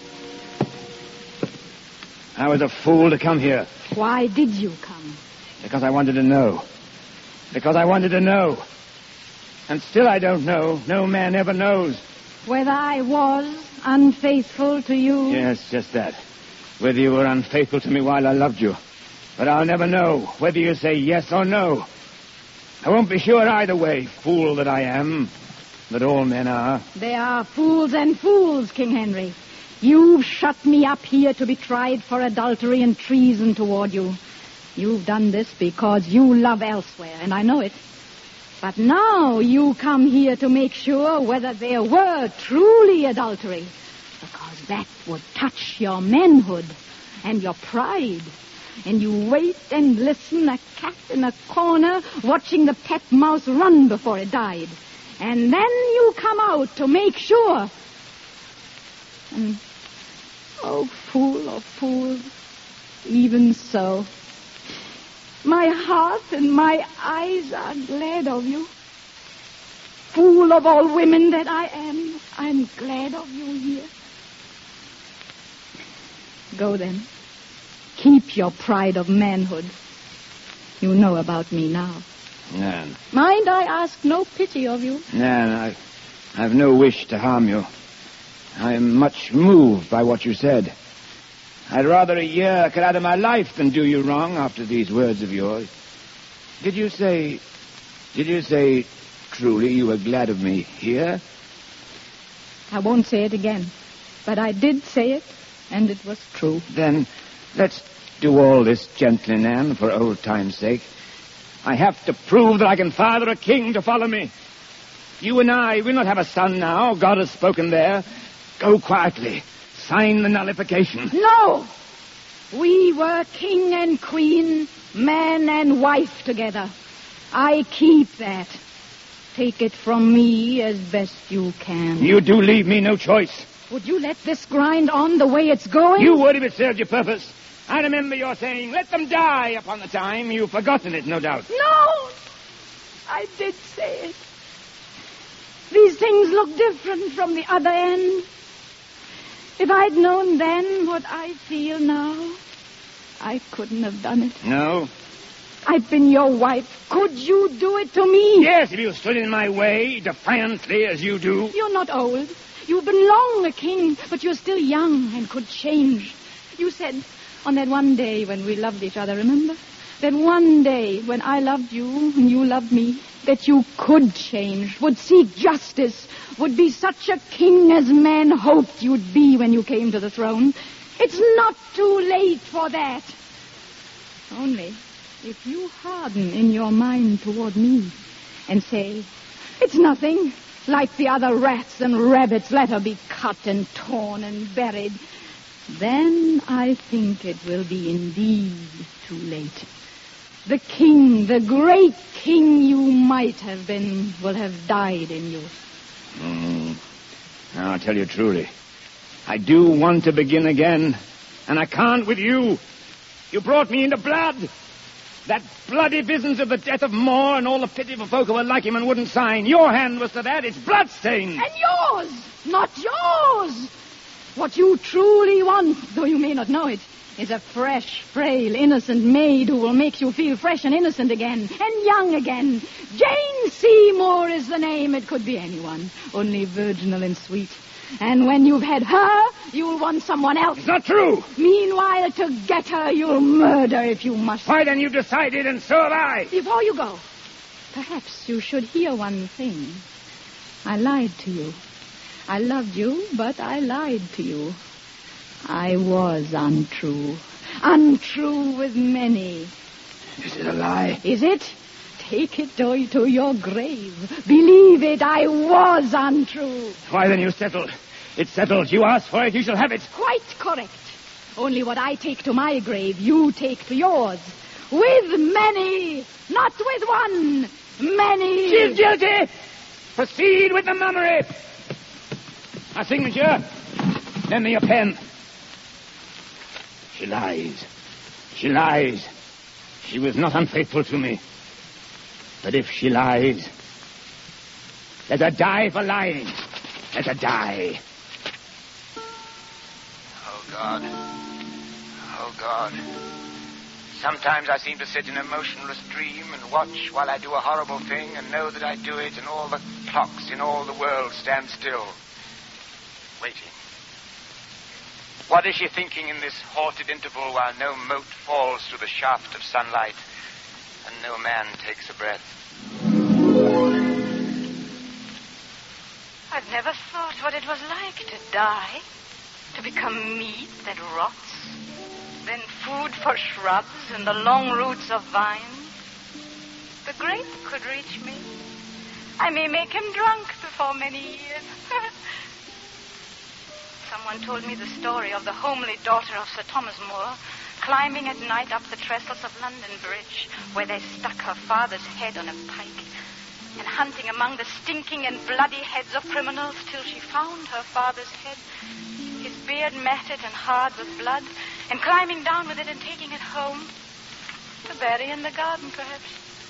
I was a fool to come here. Why did you come? Because I wanted to know. Because I wanted to know. And still I don't know. No man ever knows. Whether I was unfaithful to you? Yes, just that. Whether you were unfaithful to me while I loved you. But I'll never know whether you say yes or no. I won't be sure either way, fool that I am. That all men are. They are fools and fools, King Henry. You've shut me up here to be tried for adultery and treason toward you. You've done this because you love elsewhere, and I know it. But now you come here to make sure whether there were truly adultery, because that would touch your manhood and your pride. And you wait and listen, a cat in a corner, watching the pet mouse run before it died. And then you come out to make sure. And, oh, fool, oh, fool, even so. My heart and my eyes are glad of you. Fool of all women that I am, I'm glad of you here. Go then. Keep your pride of manhood. You know about me now. Nan. Mind, I ask no pity of you. Nan, I, I've no wish to harm you. I am much moved by what you said. I'd rather a year cut out of my life than do you wrong after these words of yours. Did you say, did you say truly you were glad of me here? I won't say it again, but I did say it, and it was true. Then let's do all this gently, Nan, for old time's sake. I have to prove that I can father a king to follow me. You and I will not have a son now. God has spoken there. Go quietly. Sign the nullification. No! We were king and queen, man and wife together. I keep that. Take it from me as best you can. You do leave me no choice. Would you let this grind on the way it's going? You would if it served your purpose. I remember your saying, let them die upon the time. You've forgotten it, no doubt. No! I did say it. These things look different from the other end. If I'd known then what I feel now, I couldn't have done it. No? I've been your wife. Could you do it to me? Yes, if you stood in my way, defiantly as you do. You're not old. You've been long a king, but you're still young and could change. You said on that one day when we loved each other, remember? That one day when I loved you and you loved me, that you could change, would seek justice, would be such a king as man hoped you'd be when you came to the throne. It's not too late for that. Only if you harden in your mind toward me and say, it's nothing, like the other rats and rabbits, let her be cut and torn and buried, then I think it will be indeed too late. The king, the great king you might have been, will have died in you. Mm. Now, I'll tell you truly. I do want to begin again, and I can't with you. You brought me into blood. That bloody business of the death of Moore and all the pitiful folk who were like him and wouldn't sign. Your hand was to that. It's bloodstained. And yours, not yours. What you truly want, though you may not know it, is a fresh, frail, innocent maid who will make you feel fresh and innocent again, and young again. Jane Seymour is the name. It could be anyone, only virginal and sweet. And when you've had her, you'll want someone else. It's not true. Meanwhile, to get her, you'll murder if you must. Why, then you decided, and so have I. Before you go, perhaps you should hear one thing. I lied to you. I loved you, but I lied to you. I was untrue. Untrue with many. Is it a lie? Is it? Take it to, to your grave. Believe it, I was untrue. Why, then you settled. It's settled. You asked for it, you shall have it. Quite correct. Only what I take to my grave, you take to yours. With many, not with one. Many. She is guilty. Proceed with the mummery. A signature. Lend me a pen. She lies. She lies. She was not unfaithful to me. But if she lies, let her die for lying. Let her die. Oh, God. Oh, God. Sometimes I seem to sit in a motionless dream and watch while I do a horrible thing and know that I do it, and all the clocks in all the world stand still, waiting. What is she thinking in this halted interval while no mote falls through the shaft of sunlight and no man takes a breath? I've never thought what it was like to die, to become meat that rots, then food for shrubs and the long roots of vines. The grape could reach me. I may make him drunk before many years. Someone told me the story of the homely daughter of Sir Thomas More, climbing at night up the trestles of London Bridge, where they stuck her father's head on a pike, and hunting among the stinking and bloody heads of criminals till she found her father's head, his beard matted and hard with blood, and climbing down with it and taking it home to bury in the garden, perhaps.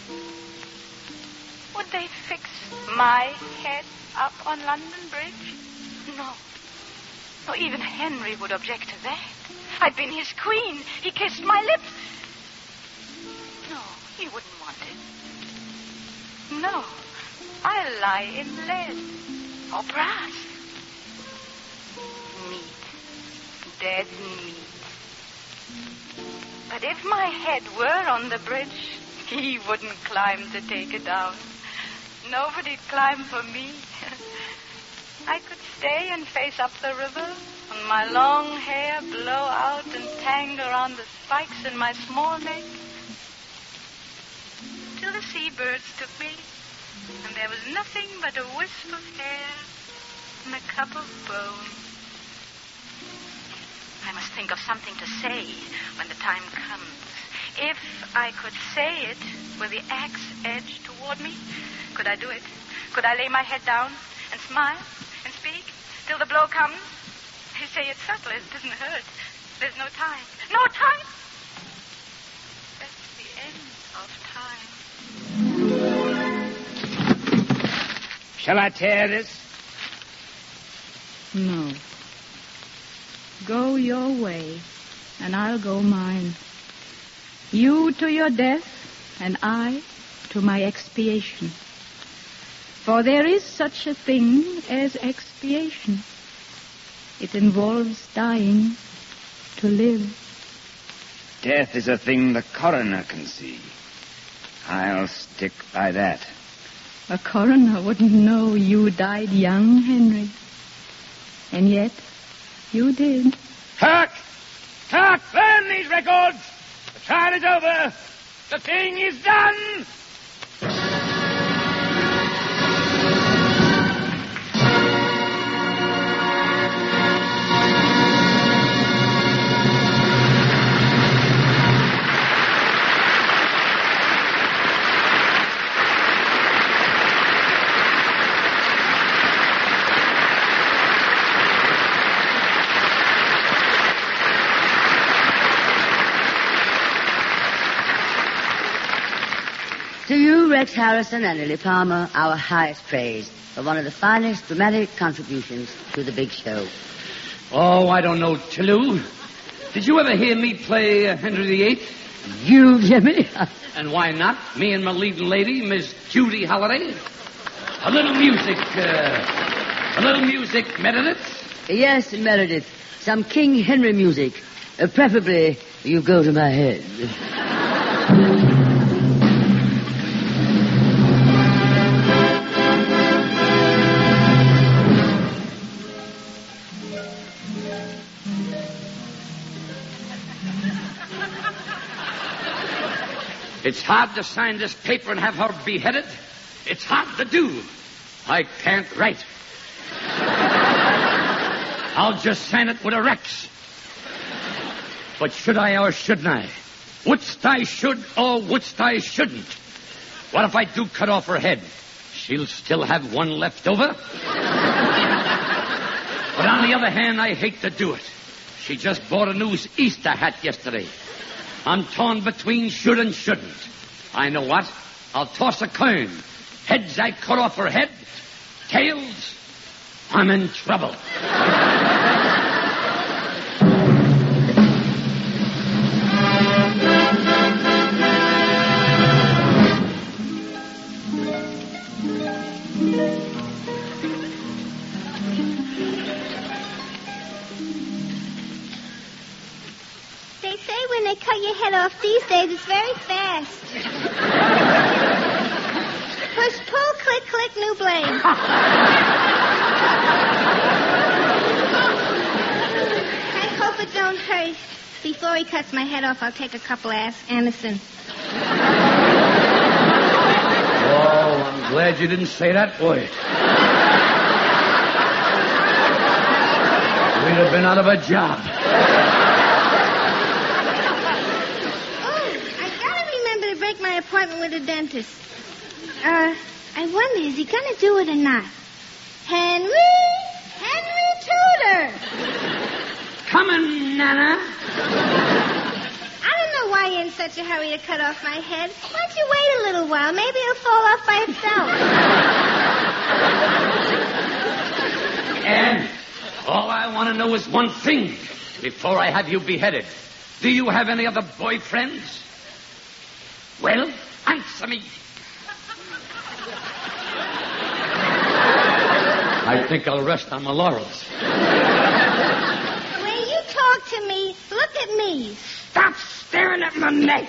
Would they fix my head up on London Bridge? No. No, even Henry would object to that. I'd been his queen. He kissed my lips. No, he wouldn't want it. No, I'll lie in lead or brass. Meat. Dead meat. But if my head were on the bridge, he wouldn't climb to take it down. Nobody'd climb for me. I could stay and face up the river, and my long hair blow out and tangle around the spikes in my small neck, till the seabirds took me, and there was nothing but a wisp of hair and a cup of bone. I must think of something to say when the time comes. If I could say it with the axe edge toward me, could I do it? Could I lay my head down and smile and speak till the blow comes? They say it's subtle, it doesn't hurt. There's no time. No time! That's the end of time. Shall I tear this? No. Go your way, and I'll go mine. You to your death, and I to my expiation. For there is such a thing as expiation. It involves dying to live. Death is a thing the coroner can see. I'll stick by that. A coroner wouldn't know you died young, Henry. And yet, you did. Hark! Hark! Burn these records! The trial is over. The thing is done! To you, Rex Harrison and Lily Palmer, our highest praise for one of the finest dramatic contributions to the big show. Oh, I don't know, Toulouse. Did you ever hear me play uh, Henry the Eighth? You, Jimmy? And why not? Me and my leading lady, Miss Judy Holliday. A little music, uh, a little music, Meredith. Yes, Meredith. Some King Henry music. Uh, preferably, You Go to My Head. It's hard to sign this paper and have her beheaded. It's hard to do. I can't write. I'll just sign it with a Rex. But should I or shouldn't I? Wouldst I should or wouldst I shouldn't? What if I do cut off her head? She'll still have one left over. But on the other hand, I hate to do it. She just bought a new Easter hat yesterday. I'm torn between should and shouldn't. I know what. I'll toss a coin. Heads, I cut off her head. Tails, I'm in trouble. They say when they cut your head off these days, it's very fast. Push, pull, click, click, new blade. I hope it don't hurt. Before he cuts my head off, I'll take a couple ass Anderson. Oh, I'm glad you didn't say that word. We'd have been out of a job. Break my appointment with the dentist. Uh, I wonder, is he gonna do it or not? Henry! Henry Tudor! Coming, Nana. I don't know why you're in such a hurry to cut off my head. Why don't you wait a little while? Maybe it'll fall off by itself. And all I want to know is one thing before I have you beheaded. Do you have any other boyfriends? Well, answer me. I think I'll rest on my laurels. When you talk to me, look at me. Stop staring at my neck.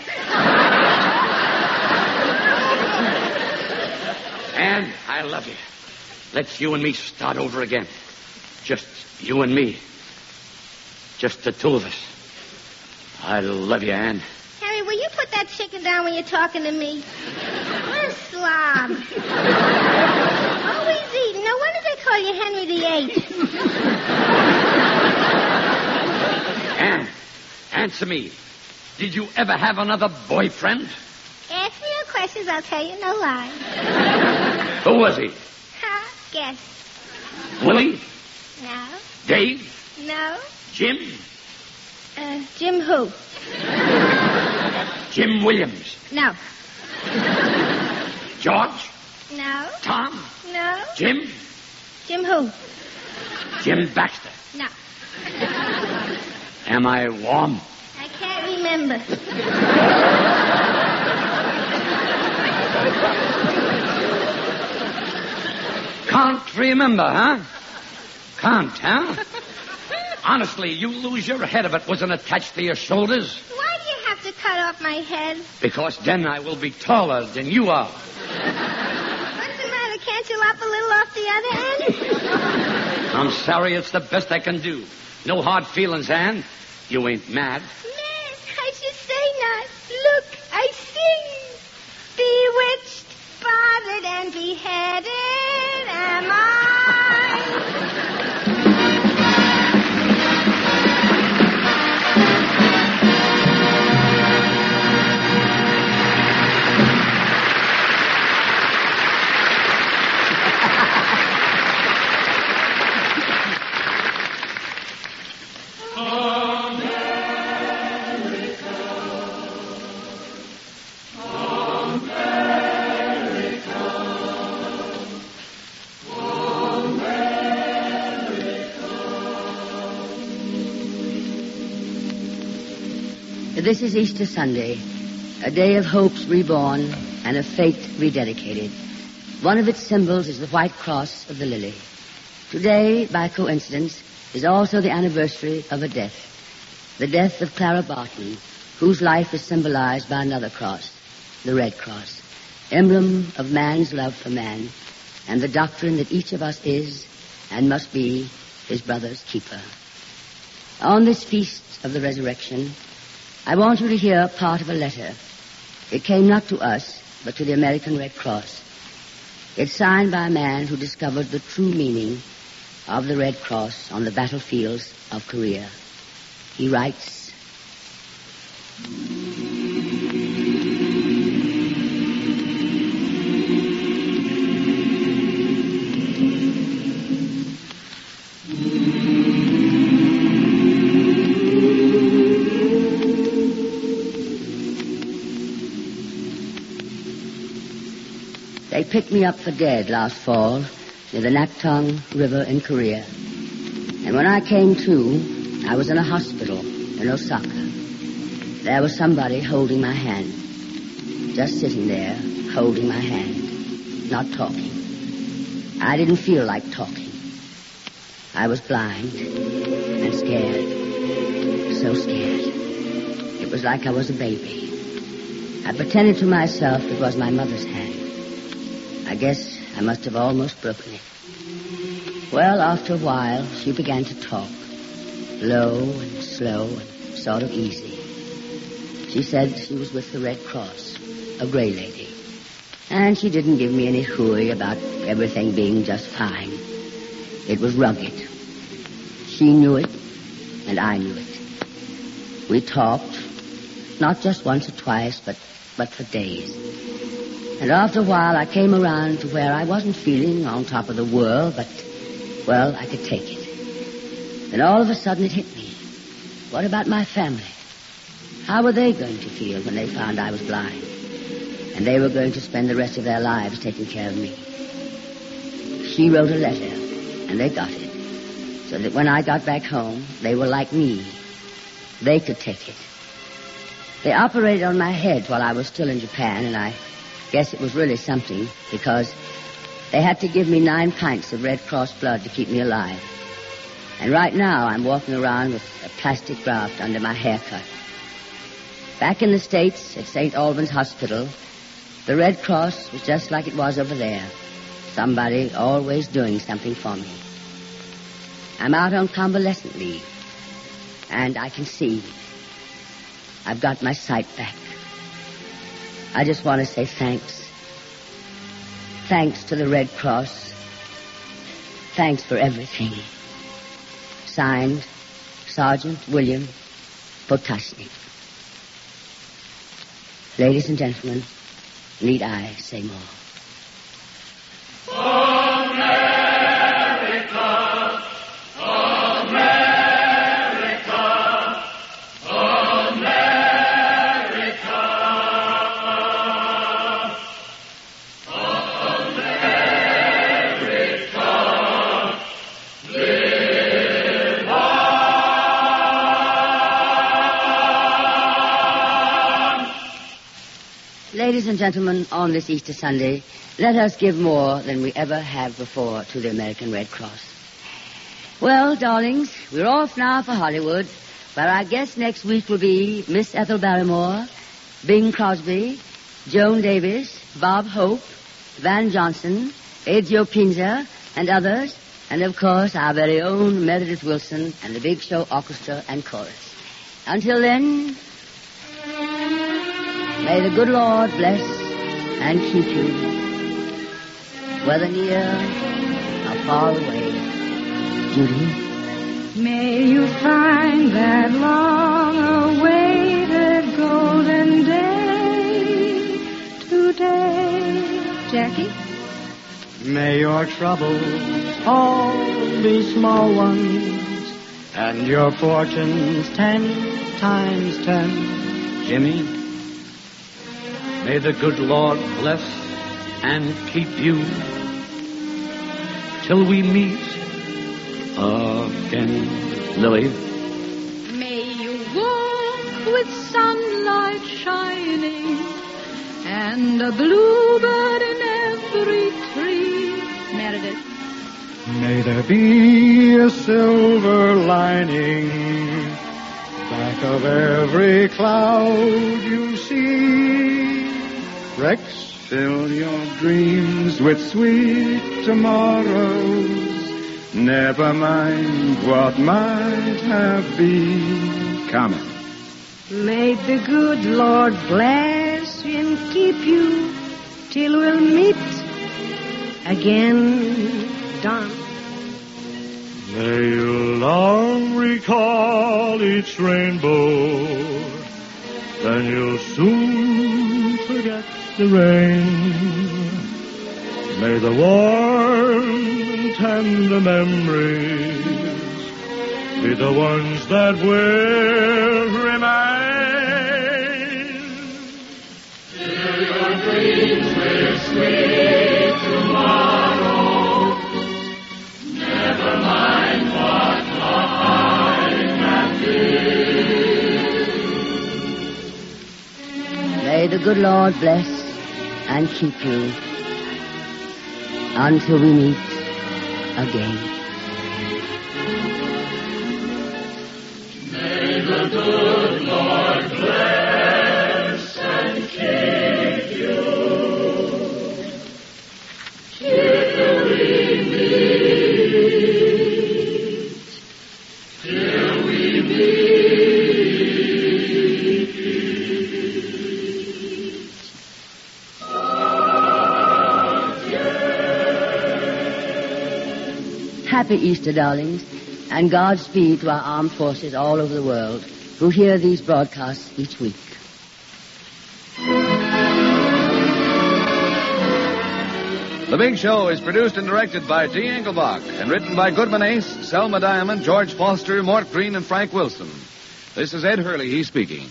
And I love you. Let's you and me start over again. Just you and me. Just the two of us. I love you, Anne. Henry, will you put that chicken down when you're talking to me? What a slob. Always eating. No wonder they call you Henry the Eighth. Anne, answer me. Did you ever have another boyfriend? Ask me no questions, I'll tell you no lie. Who was he? Ha, guess. Willie? No. Dave? No. Jim? Uh, Jim who? Jim Williams. No. George? No. Tom? No. Jim? Jim who? Jim Baxter. No. Am I warm? I can't remember. Can't remember, huh? Can't, huh? Honestly, you lose your head if it wasn't attached to your shoulders. Why do you have to cut off my head? Because then I will be taller than you are. What's the matter? Can't you lop a little off the other end? I'm sorry, it's the best I can do. No hard feelings, Anne. You ain't mad. Man, I should say not. Look, I sing. Bewitched, bothered, and beheaded am I. This is Easter Sunday, a day of hopes reborn and of faith rededicated. One of its symbols is the white cross of the lily. Today, by coincidence, is also the anniversary of a death. The death of Clara Barton, whose life is symbolized by another cross, the Red Cross, emblem of man's love for man, and the doctrine that each of us is and must be his brother's keeper. On this feast of the resurrection, I want you to hear part of a letter. It came not to us, but to the American Red Cross. It's signed by a man who discovered the true meaning of the Red Cross on the battlefields of Korea. He writes, They picked me up for dead last fall near the Naktong River in Korea. And when I came to, I was in a hospital in Osaka. There was somebody holding my hand. Just sitting there, holding my hand, not talking. I didn't feel like talking. I was blind and scared. So scared. It was like I was a baby. I pretended to myself it was my mother's hand. I guess I must have almost broken it. Well, after a while, she began to talk. Low and slow and sort of easy. She said she was with the Red Cross, a gray lady. And she didn't give me any hooey about everything being just fine. It was rugged. She knew it, and I knew it. We talked, not just once or twice, but, but for days. And after a while, I came around to where I wasn't feeling on top of the world, but, well, I could take it. Then all of a sudden it hit me. What about my family? How were they going to feel when they found I was blind? And they were going to spend the rest of their lives taking care of me. She wrote a letter, and they got it. So that when I got back home, they were like me. They could take it. They operated on my head while I was still in Japan, and I guess it was really something, because they had to give me nine pints of Red Cross blood to keep me alive. And right now, I'm walking around with a plastic graft under my haircut. Back in the States, at Saint Albans Hospital, the Red Cross was just like it was over there. Somebody always doing something for me. I'm out on convalescent leave, and I can see. I've got my sight back. I just want to say thanks. Thanks to the Red Cross. Thanks for everything. Signed, Sergeant William Potashnik. Ladies and gentlemen, need I say more? Ladies and gentlemen, on this Easter Sunday, let us give more than we ever have before to the American Red Cross. Well, darlings, we're off now for Hollywood, where our guest next week will be Miss Ethel Barrymore, Bing Crosby, Joan Davis, Bob Hope, Van Johnson, Ezio Pinza, and others, and of course our very own Meredith Wilson and the Big Show Orchestra and Chorus. Until then, may the good Lord bless and keep you, whether near or far away. Judy? May you find that long-awaited golden day today. Jackie? May your troubles all be small ones, and your fortunes ten times ten. Jimmy? May the good Lord bless and keep you till we meet again. Lily? May you walk with sunlight shining and a bluebird in every tree. Meredith? May there be a silver lining back of every cloud you see. Rex, fill your dreams with sweet tomorrows. Never mind what might have been coming. May the good Lord bless you and keep you till we'll meet again, Don. May you long recall each rainbow, then you'll soon forget the rain. May the warm and tender memories be the ones that will remain. Fill your dreams with sweet tomorrow. Never mind what life can be. May the good Lord bless and keep you until we meet again. May the good Lord bless and keep you till we meet, till we meet again. Happy Easter, darlings, and Godspeed to our armed forces all over the world who hear these broadcasts each week. The Big Show is produced and directed by Dee Engelbach and written by Goodman Ace, Selma Diamond, George Foster, Mort Green, and Frank Wilson. This is Ed Hurley, he's speaking.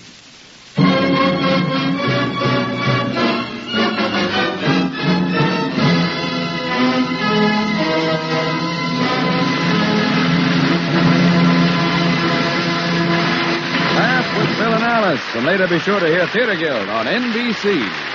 Laugh with Bill and Alice, and later be sure to hear Theater Guild on N B C.